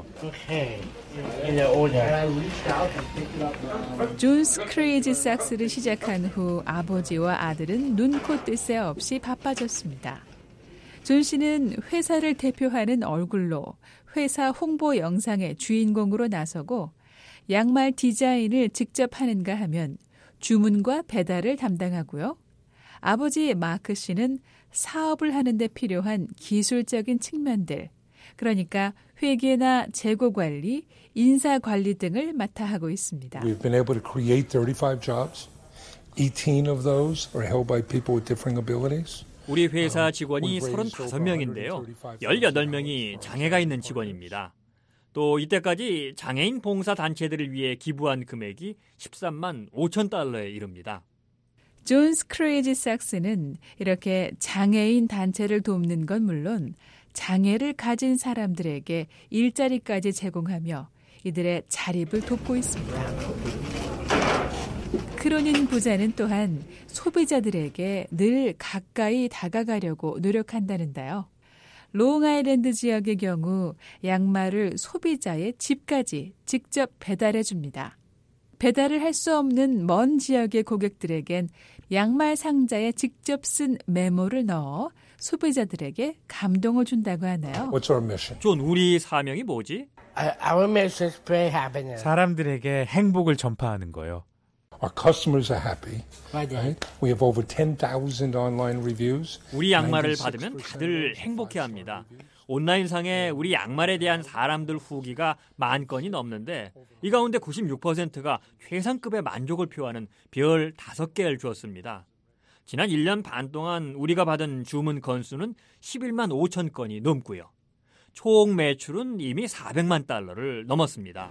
존스 크레이지 삭스를 시작한 후 아버지와 아들은 눈코 뜰 새 없이 바빠졌습니다. 존 씨는 회사를 대표하는 얼굴로 회사 홍보 영상의 주인공으로 나서고 양말 디자인을 직접 하는가 하면 주문과 배달을 담당하고요. 아버지 마크 씨는 사업을 하는 데 필요한 기술적인 측면들, 그러니까 회계나 재고 관리, 인사 관리 등을 맡아 하고 있습니다.
We've been able to create 35 jobs. 18 of those are held by people with differing abilities.
우리 회사 직원이 35명인데요. 18명이 장애가 있는 직원입니다. 또 이때까지 장애인 봉사 단체들을 위해 기부한 금액이 13만 5천 달러에 이릅니다.
존스 크레이지 삭스는 이렇게 장애인 단체를 돕는 건 물론 장애를 가진 사람들에게 일자리까지 제공하며 이들의 자립을 돕고 있습니다. 크로닌 부자는 또한 소비자들에게 늘 가까이 다가가려고 노력한다는데요. 롱아일랜드 지역의 경우 양말을 소비자의 집까지 직접 배달해 줍니다. 배달을 할 수 없는 먼 지역의 고객들에겐 양말 상자에 직접 쓴 메모를 넣어 소비자들에게 감동을 준다고 하나요?
What's our mission?
존, 우리 사명이 뭐지?
Our mission is spread happiness.
사람들에게 행복을 전파하는 거요.
Our customers are happy. Right? We have over 10,000 online reviews.
우리 양말을 받으면 다들 행복해합니다. 온라인상에 우리 양말에 대한 사람들 후기가 10,000건이 넘는데 이 가운데 96%가 최상급의 만족을 표하는 별 5개를 주었습니다. 지난 1년 반 동안 우리가 받은 주문 건수는 11만 5천 건이 넘고요. 총 매출은 이미 400만 달러를 넘었습니다.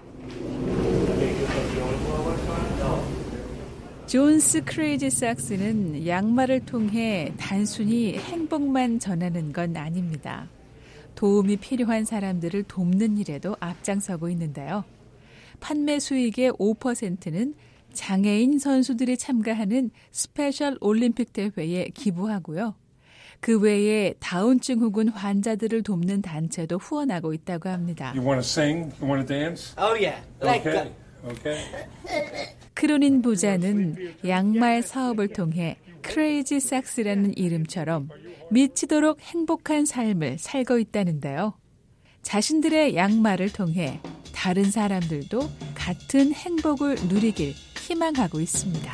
존스 크레이지 삭스는 양말을 통해 단순히 행복만 전하는 건 아닙니다. 도움이 필요한 사람들을 돕는 일에도 앞장서고 있는데요. 판매 수익의 5%는 장애인 선수들이 참가하는 스페셜 올림픽 대회에 기부하고요. 그 외에 다운증 후군 환자들을 돕는 단체도 후원하고 있다고 합니다.
You want to sing? You want to dance?
Oh yeah.
Okay. Okay.
크로닌 부자는 양말 사업을 통해 크레이지 삭스라는 이름처럼 미치도록 행복한 삶을 살고 있다는데요. 자신들의 양말을 통해 다른 사람들도 같은 행복을 누리길 희망하고 있습니다.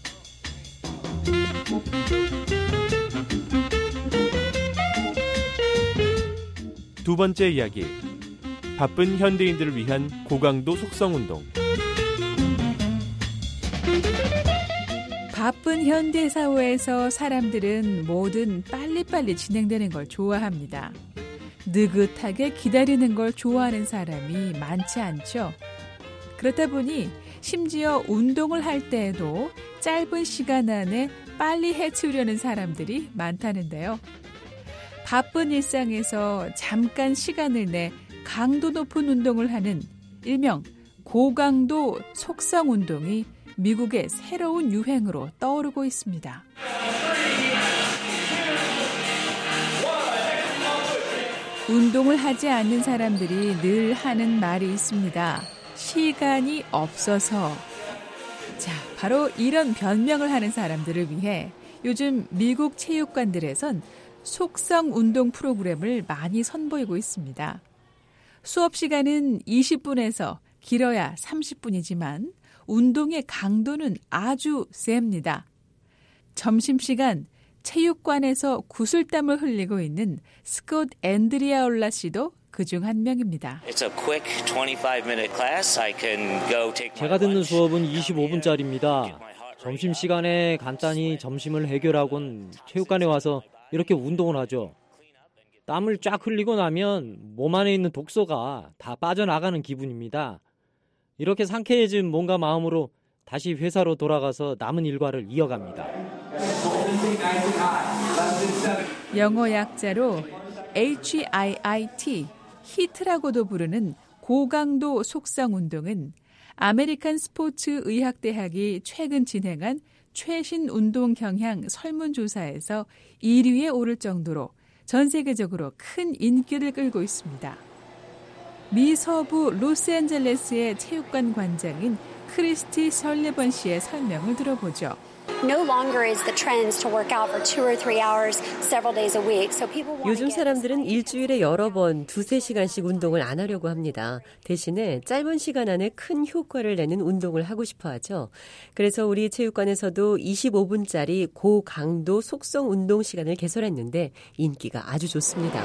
두 번째 이야기. 바쁜 현대인들을 위한 고강도 속성운동.
바쁜 현대사회에서 사람들은 뭐든 빨리빨리 진행되는 걸 좋아합니다. 느긋하게 기다리는 걸 좋아하는 사람이 많지 않죠. 그렇다 보니 심지어 운동을 할 때에도 짧은 시간 안에 빨리 해치우려는 사람들이 많다는데요. 바쁜 일상에서 잠깐 시간을 내 강도 높은 운동을 하는 일명 고강도 속성 운동이 미국의 새로운 유행으로 떠오르고 있습니다. 운동을 하지 않는 사람들이 늘 하는 말이 있습니다. 시간이 없어서. 자, 바로 이런 변명을 하는 사람들을 위해 요즘 미국 체육관들에선 속성 운동 프로그램을 많이 선보이고 있습니다. 수업 시간은 20분에서 길어야 30분이지만 운동의 강도는 아주 셉니다. 점심시간 체육관에서 구슬땀을 흘리고 있는 스콧 앤드리아올라 씨도 그중 한 명입니다.
제가 듣는 수업은 25분짜리입니다. 점심시간에 간단히 점심을 해결하곤 체육관에 와서 이렇게 운동을 하죠. 땀을 쫙 흘리고 나면 몸 안에 있는 독소가 다 빠져나가는 기분입니다. 이렇게 상쾌해진 몸과 마음으로 다시 회사로 돌아가서 남은 일과를 이어갑니다.
영어 약자로 HIIT, 히트라고도 부르는 고강도 속성 운동은 아메리칸 스포츠 의학대학이 최근 진행한 최신 운동 경향 설문조사에서 1위에 오를 정도로 전 세계적으로 큰 인기를 끌고 있습니다. 미 서부 로스앤젤레스의 체육관 관장인 크리스티 설리번 씨의 설명을 들어보죠.
요즘 사람들은 일주일에 여러 번 2-3시간씩 운동을 안 하려고 합니다. 대신에 짧은 시간 안에 큰 효과를 내는 운동을 하고 싶어 하죠. 그래서 우리 체육관에서도 25분짜리 고강도 속성 운동 시간을 개설했는데 인기가 아주 좋습니다.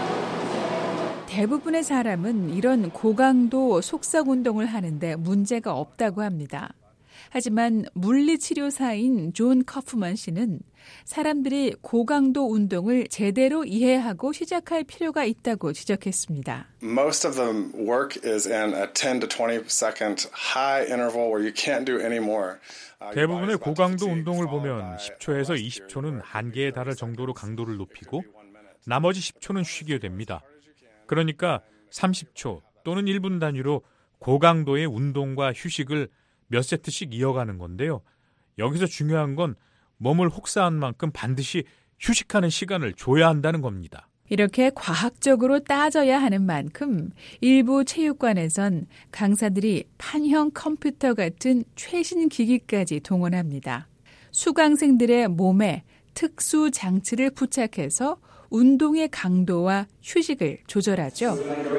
대부분의 사람은 이런 고강도 속성 운동을 하는데 문제가 없다고 합니다. 하지만 물리치료사인 존 커프먼 씨는 사람들이 고강도 운동을 제대로 이해하고 시작할 필요가 있다고 지적했습니다.
Most of the work is in a 10 to 20 second high interval where you can't do any more.
대부분의 고강도 운동을 보면 10초에서 20초는 한계에 달할 정도로 강도를 높이고 나머지 10초는 쉬게 됩니다. 그러니까 30초 또는 1분 단위로 고강도의 운동과 휴식을 몇 세트씩 이어가는 건데요. 여기서 중요한 건 몸을 혹사한 만큼 반드시 휴식하는 시간을 줘야 한다는 겁니다.
이렇게 과학적으로 따져야 하는 만큼 일부 체육관에선 강사들이 판형 컴퓨터 같은 최신 기기까지 동원합니다. 수강생들의 몸에 특수 장치를 부착해서 운동의 강도와 휴식을 조절하죠.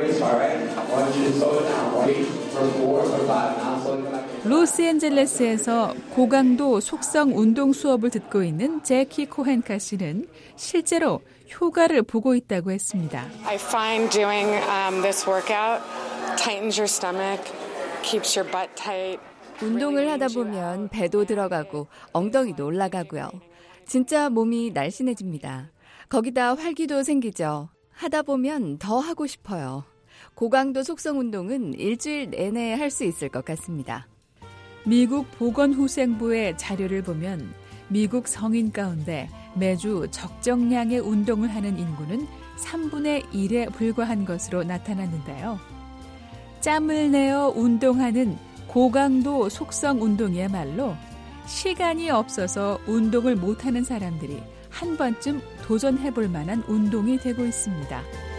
로스앤젤레스에서 고강도 속성 운동 수업을 듣고 있는 제키 코헨카 씨는 실제로 효과를 보고 있다고 했습니다.
I find doing this workout tightens your stomach, keeps your butt tight.
운동을 하다 보면 배도 들어가고 엉덩이도 올라가고요. 진짜 몸이 날씬해집니다. 거기다 활기도 생기죠. 하다 보면 더 하고 싶어요. 고강도 속성 운동은 일주일 내내 할 수 있을 것 같습니다.
미국 보건후생부의 자료를 보면 미국 성인 가운데 매주 적정량의 운동을 하는 인구는 3분의 1에 불과한 것으로 나타났는데요. 짬을 내어 운동하는 고강도 속성 운동이야말로 시간이 없어서 운동을 못하는 사람들이 한 번쯤 도전해볼 만한 운동이 되고 있습니다.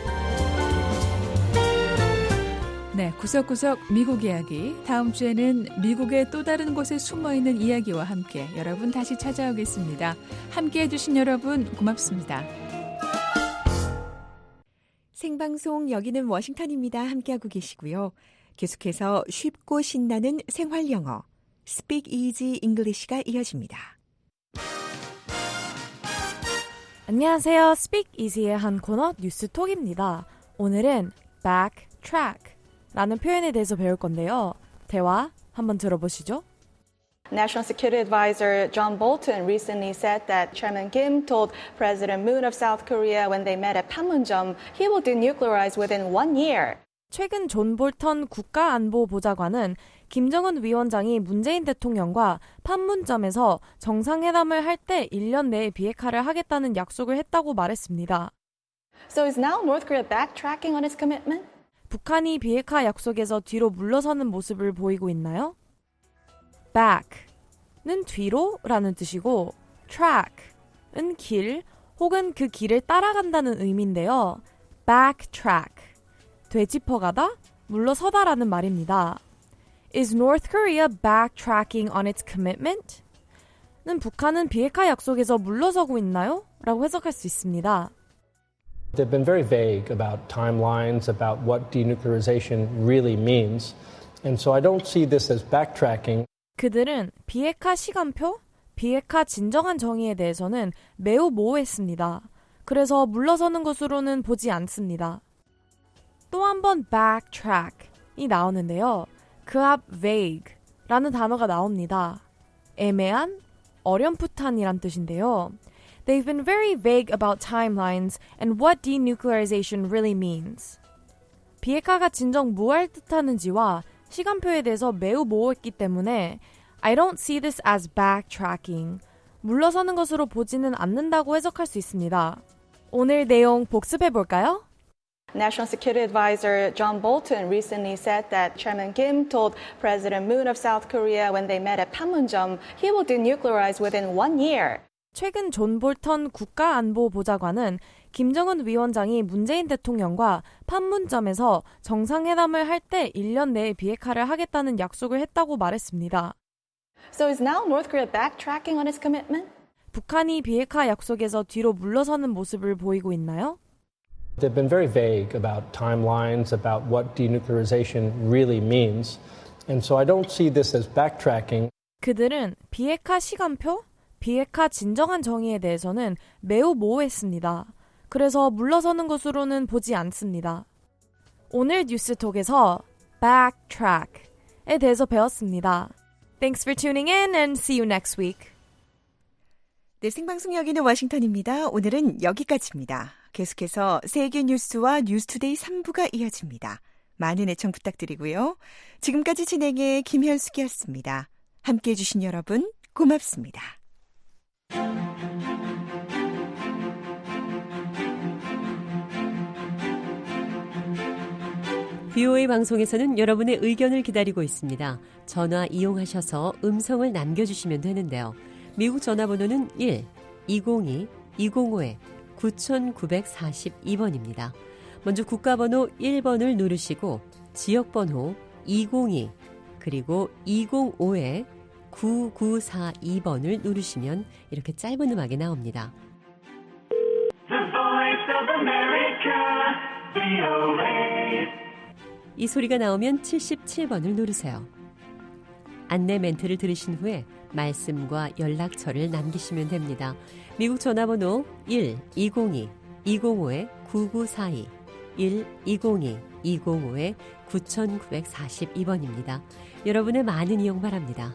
네, 구석구석 미국 이야기. 다음 주에는 미국의 또 다른 곳에 숨어있는 이야기와 함께 여러분 다시 찾아오겠습니다. 함께해 주신 여러분 고맙습니다.
생방송 여기는 워싱턴입니다. 함께하고 계시고요. 계속해서 쉽고 신나는 생활 영어 Speak Easy English가 이어집니다.
안녕하세요. Speak Easy의 한 코너 뉴스톡입니다. 오늘은 backtrack 라는 표현에 대해서 배울 건데요. 대화 한번 들어보시죠.
National Security Advisor John Bolton recently said that Chairman Kim told President Moon of South Korea when they met at Panmunjom he will denuclearize within 1 year.
최근 존 볼턴 국가안보보좌관은 김정은 위원장이 문재인 대통령과 판문점에서 정상회담을 할 때 1년 내에 비핵화를 하겠다는 약속을 했다고 말했습니다.
So is now North Korea backtracking on its commitment?
북한이 비핵화 약속에서 뒤로 물러서는 모습을 보이고 있나요? back는 뒤로라는 뜻이고 track은 길 혹은 그 길을 따라간다는 의미인데요. backtrack, 되짚어가다, 물러서다라는 말입니다. Is North Korea backtracking on its commitment? 는 북한은 비핵화 약속에서 물러서고 있나요? 라고 해석할 수 있습니다.
They've been very vague about timelines, about what denuclearization really means. And so I don't see this as backtracking.
그들은 비핵화 시간표, 비핵화 진정한 정의에 대해서는 매우 모호했습니다. 그래서 물러서는 것으로는 보지 않습니다. 또 한 번 backtrack이 나오는데요. 그 앞 vague라는 단어가 나옵니다. 애매한, 어렴풋한이란 뜻인데요. They've been very vague about timelines and what denuclearization really means. 비핵화가 진정 무엇을 뜻하는지와 시간표에 대해서 매우 모호했기 때문에 I don't see this as backtracking. 물러서는 것으로 보지는 않는다고 해석할 수 있습니다. 오늘 내용 복습해 볼까요?
National Security Advisor John Bolton recently said that Chairman Kim told President Moon of South Korea when they met at Panmunjom he will denuclearize within 1 year.
최근 존 볼턴 국가안보보좌관은 김정은 위원장이 문재인 대통령과 판문점에서 정상회담을 할 때 1년 내에 비핵화를 하겠다는 약속을 했다고 말했습니다.
So is now North Korea backtracking on its commitment?
북한이 비핵화 약속에서 뒤로 물러서는 모습을 보이고 있나요?
They've been very vague about timelines, about what denuclearization really means. And so I don't see this as backtracking.
그들은 비핵화 시간표, 비핵화 진정한 정의에 대해서는 매우 모호했습니다. 그래서 물러서는 것으로는 보지 않습니다. 오늘 뉴스톡에서 backtrack에 대해서 배웠습니다. Thanks for tuning in and see you next week.
네, 생방송 여기는 워싱턴입니다. 오늘은 여기까지입니다. 계속해서 세계 뉴스와 뉴스투데이 3부가 이어집니다. 많은 애청 부탁드리고요. 지금까지 진행의 김현숙이었습니다. 함께해 주신 여러분 고맙습니다.
VOA 방송에서는 여러분의 의견을 기다리고 있습니다. 전화 이용하셔서 음성을 남겨주시면 되는데요. 미국 전화번호는 1-202-205-9942번입니다. 먼저 국가번호 1번을 누르시고 지역번호 202 그리고 205-9942번을 누르시면 이렇게 짧은 음악이 나옵니다.
The Voice of America, VOA.
이 소리가 나오면 77번을 누르세요. 안내 멘트를 들으신 후에 말씀과 연락처를 남기시면 됩니다. 미국 전화번호 1-202-205-9942 1-202-205-9942번입니다. 여러분의 많은 이용 바랍니다.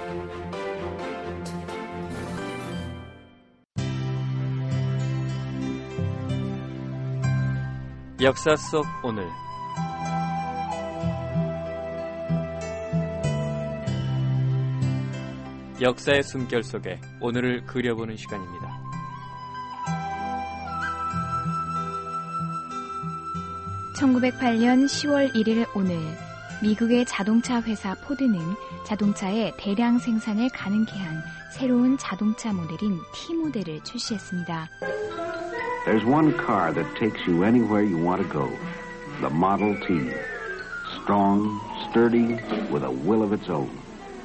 역사 속 오늘 역사의 숨결 속에 오늘을 그려보는 시간입니다.
1908년 10월 1일 오늘 미국의 자동차 회사 포드는 자동차의 대량 생산을 가능케 한 새로운 자동차 모델인 T 모델을 출시했습니다.
There's one car that takes you anywhere you want to go. The Model T. Strong, sturdy, with a will of its own.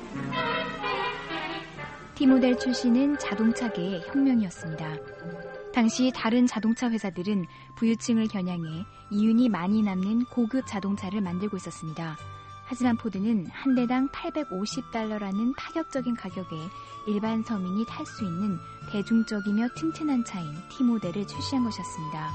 T 모델 출시는 자동차계의 혁명이었습니다. 당시 다른 자동차 회사들은 부유층을 겨냥해 이윤이 많이 남는 고급 자동차를 만들고 있었습니다. 하지만 포드는 한 대당 $850라는 파격적인 가격에 일반 서민이 탈 수 있는 대중적이며 튼튼한 차인 T 모델을 출시한 것이었습니다.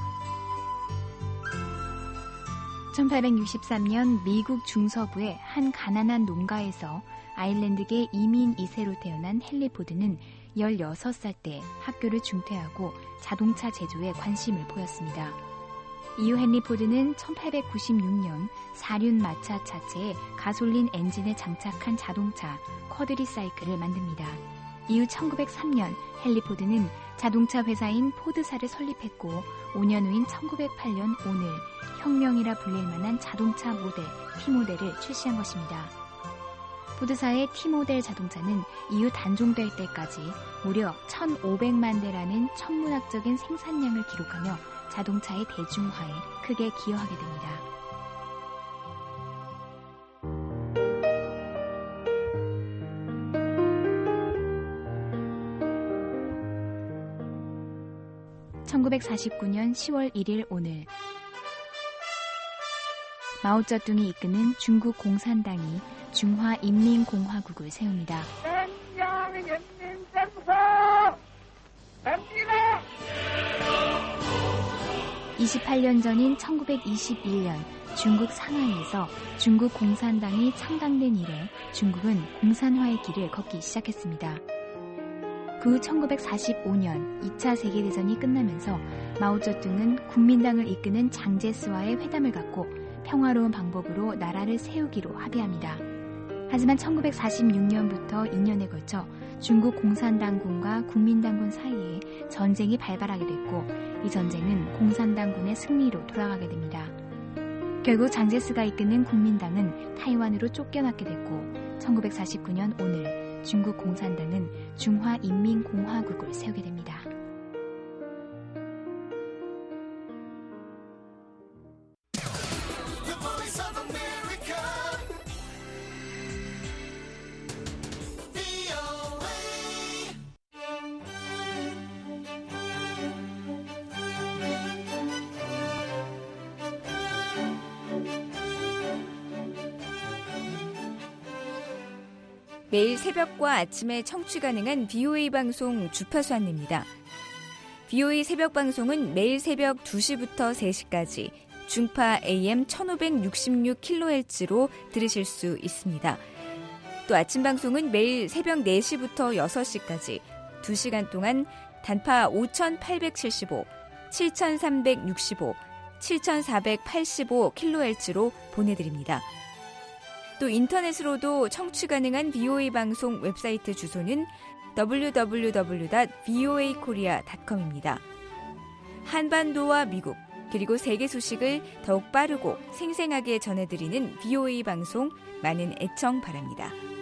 1863년 미국 중서부의 한 가난한 농가에서 아일랜드계 이민 2세로 태어난 헨리 포드는 16살 때 학교를 중퇴하고 자동차 제조에 관심을 보였습니다. 이후 헨리 포드는 1896년 사륜 마차 차체에 가솔린 엔진을 장착한 자동차 쿼드리 사이클을 만듭니다. 이후 1903년 헨리 포드는 자동차 회사인 포드사를 설립했고 5년 후인 1908년 오늘 혁명이라 불릴 만한 자동차 모델 T 모델을 출시한 것입니다. 포드사의 T 모델 자동차는 이후 단종될 때까지 무려 1,500만 대라는 천문학적인 생산량을 기록하며 자동차의 대중화에 크게 기여하게 됩니다. (1949년 10월 1일) 오늘 마오쩌둥이 이끄는 중국 공산당이 중화인민공화국을 세웁니다. 28년 전인 1921년 중국 상하이에서 중국 공산당이 창당된 이래 중국은 공산화의 길을 걷기 시작했습니다. 그 후 1945년 2차 세계대전이 끝나면서 마오쩌둥은 국민당을 이끄는 장제스와의 회담을 갖고 평화로운 방법으로 나라를 세우기로 합의합니다. 하지만 1946년부터 2년에 걸쳐 중국 공산당군과 국민당군 사이에 전쟁이 발발하게 됐고 이 전쟁은 공산당군의 승리로 돌아가게 됩니다. 결국 장제스가 이끄는 국민당은 타이완으로 쫓겨나게 됐고 1949년 오늘 중국 공산당은 중화인민공화국을 세우게 됩니다.
매일 새벽과 아침에 청취 가능한 VOA 방송 주파수 안내입니다. VOA 새벽 방송은 매일 새벽 2시부터 3시까지 중파 AM 1566kHz로 들으실 수 있습니다. 또 아침 방송은 매일 새벽 4시부터 6시까지 2시간 동안 단파 5875, 7365, 7485kHz로 보내드립니다. 또 인터넷으로도 청취 가능한 VOA 방송 웹사이트 주소는 www.voakorea.com입니다. 한반도와 미국 그리고 세계 소식을 더욱 빠르고 생생하게 전해드리는 VOA 방송 많은 애청 바랍니다.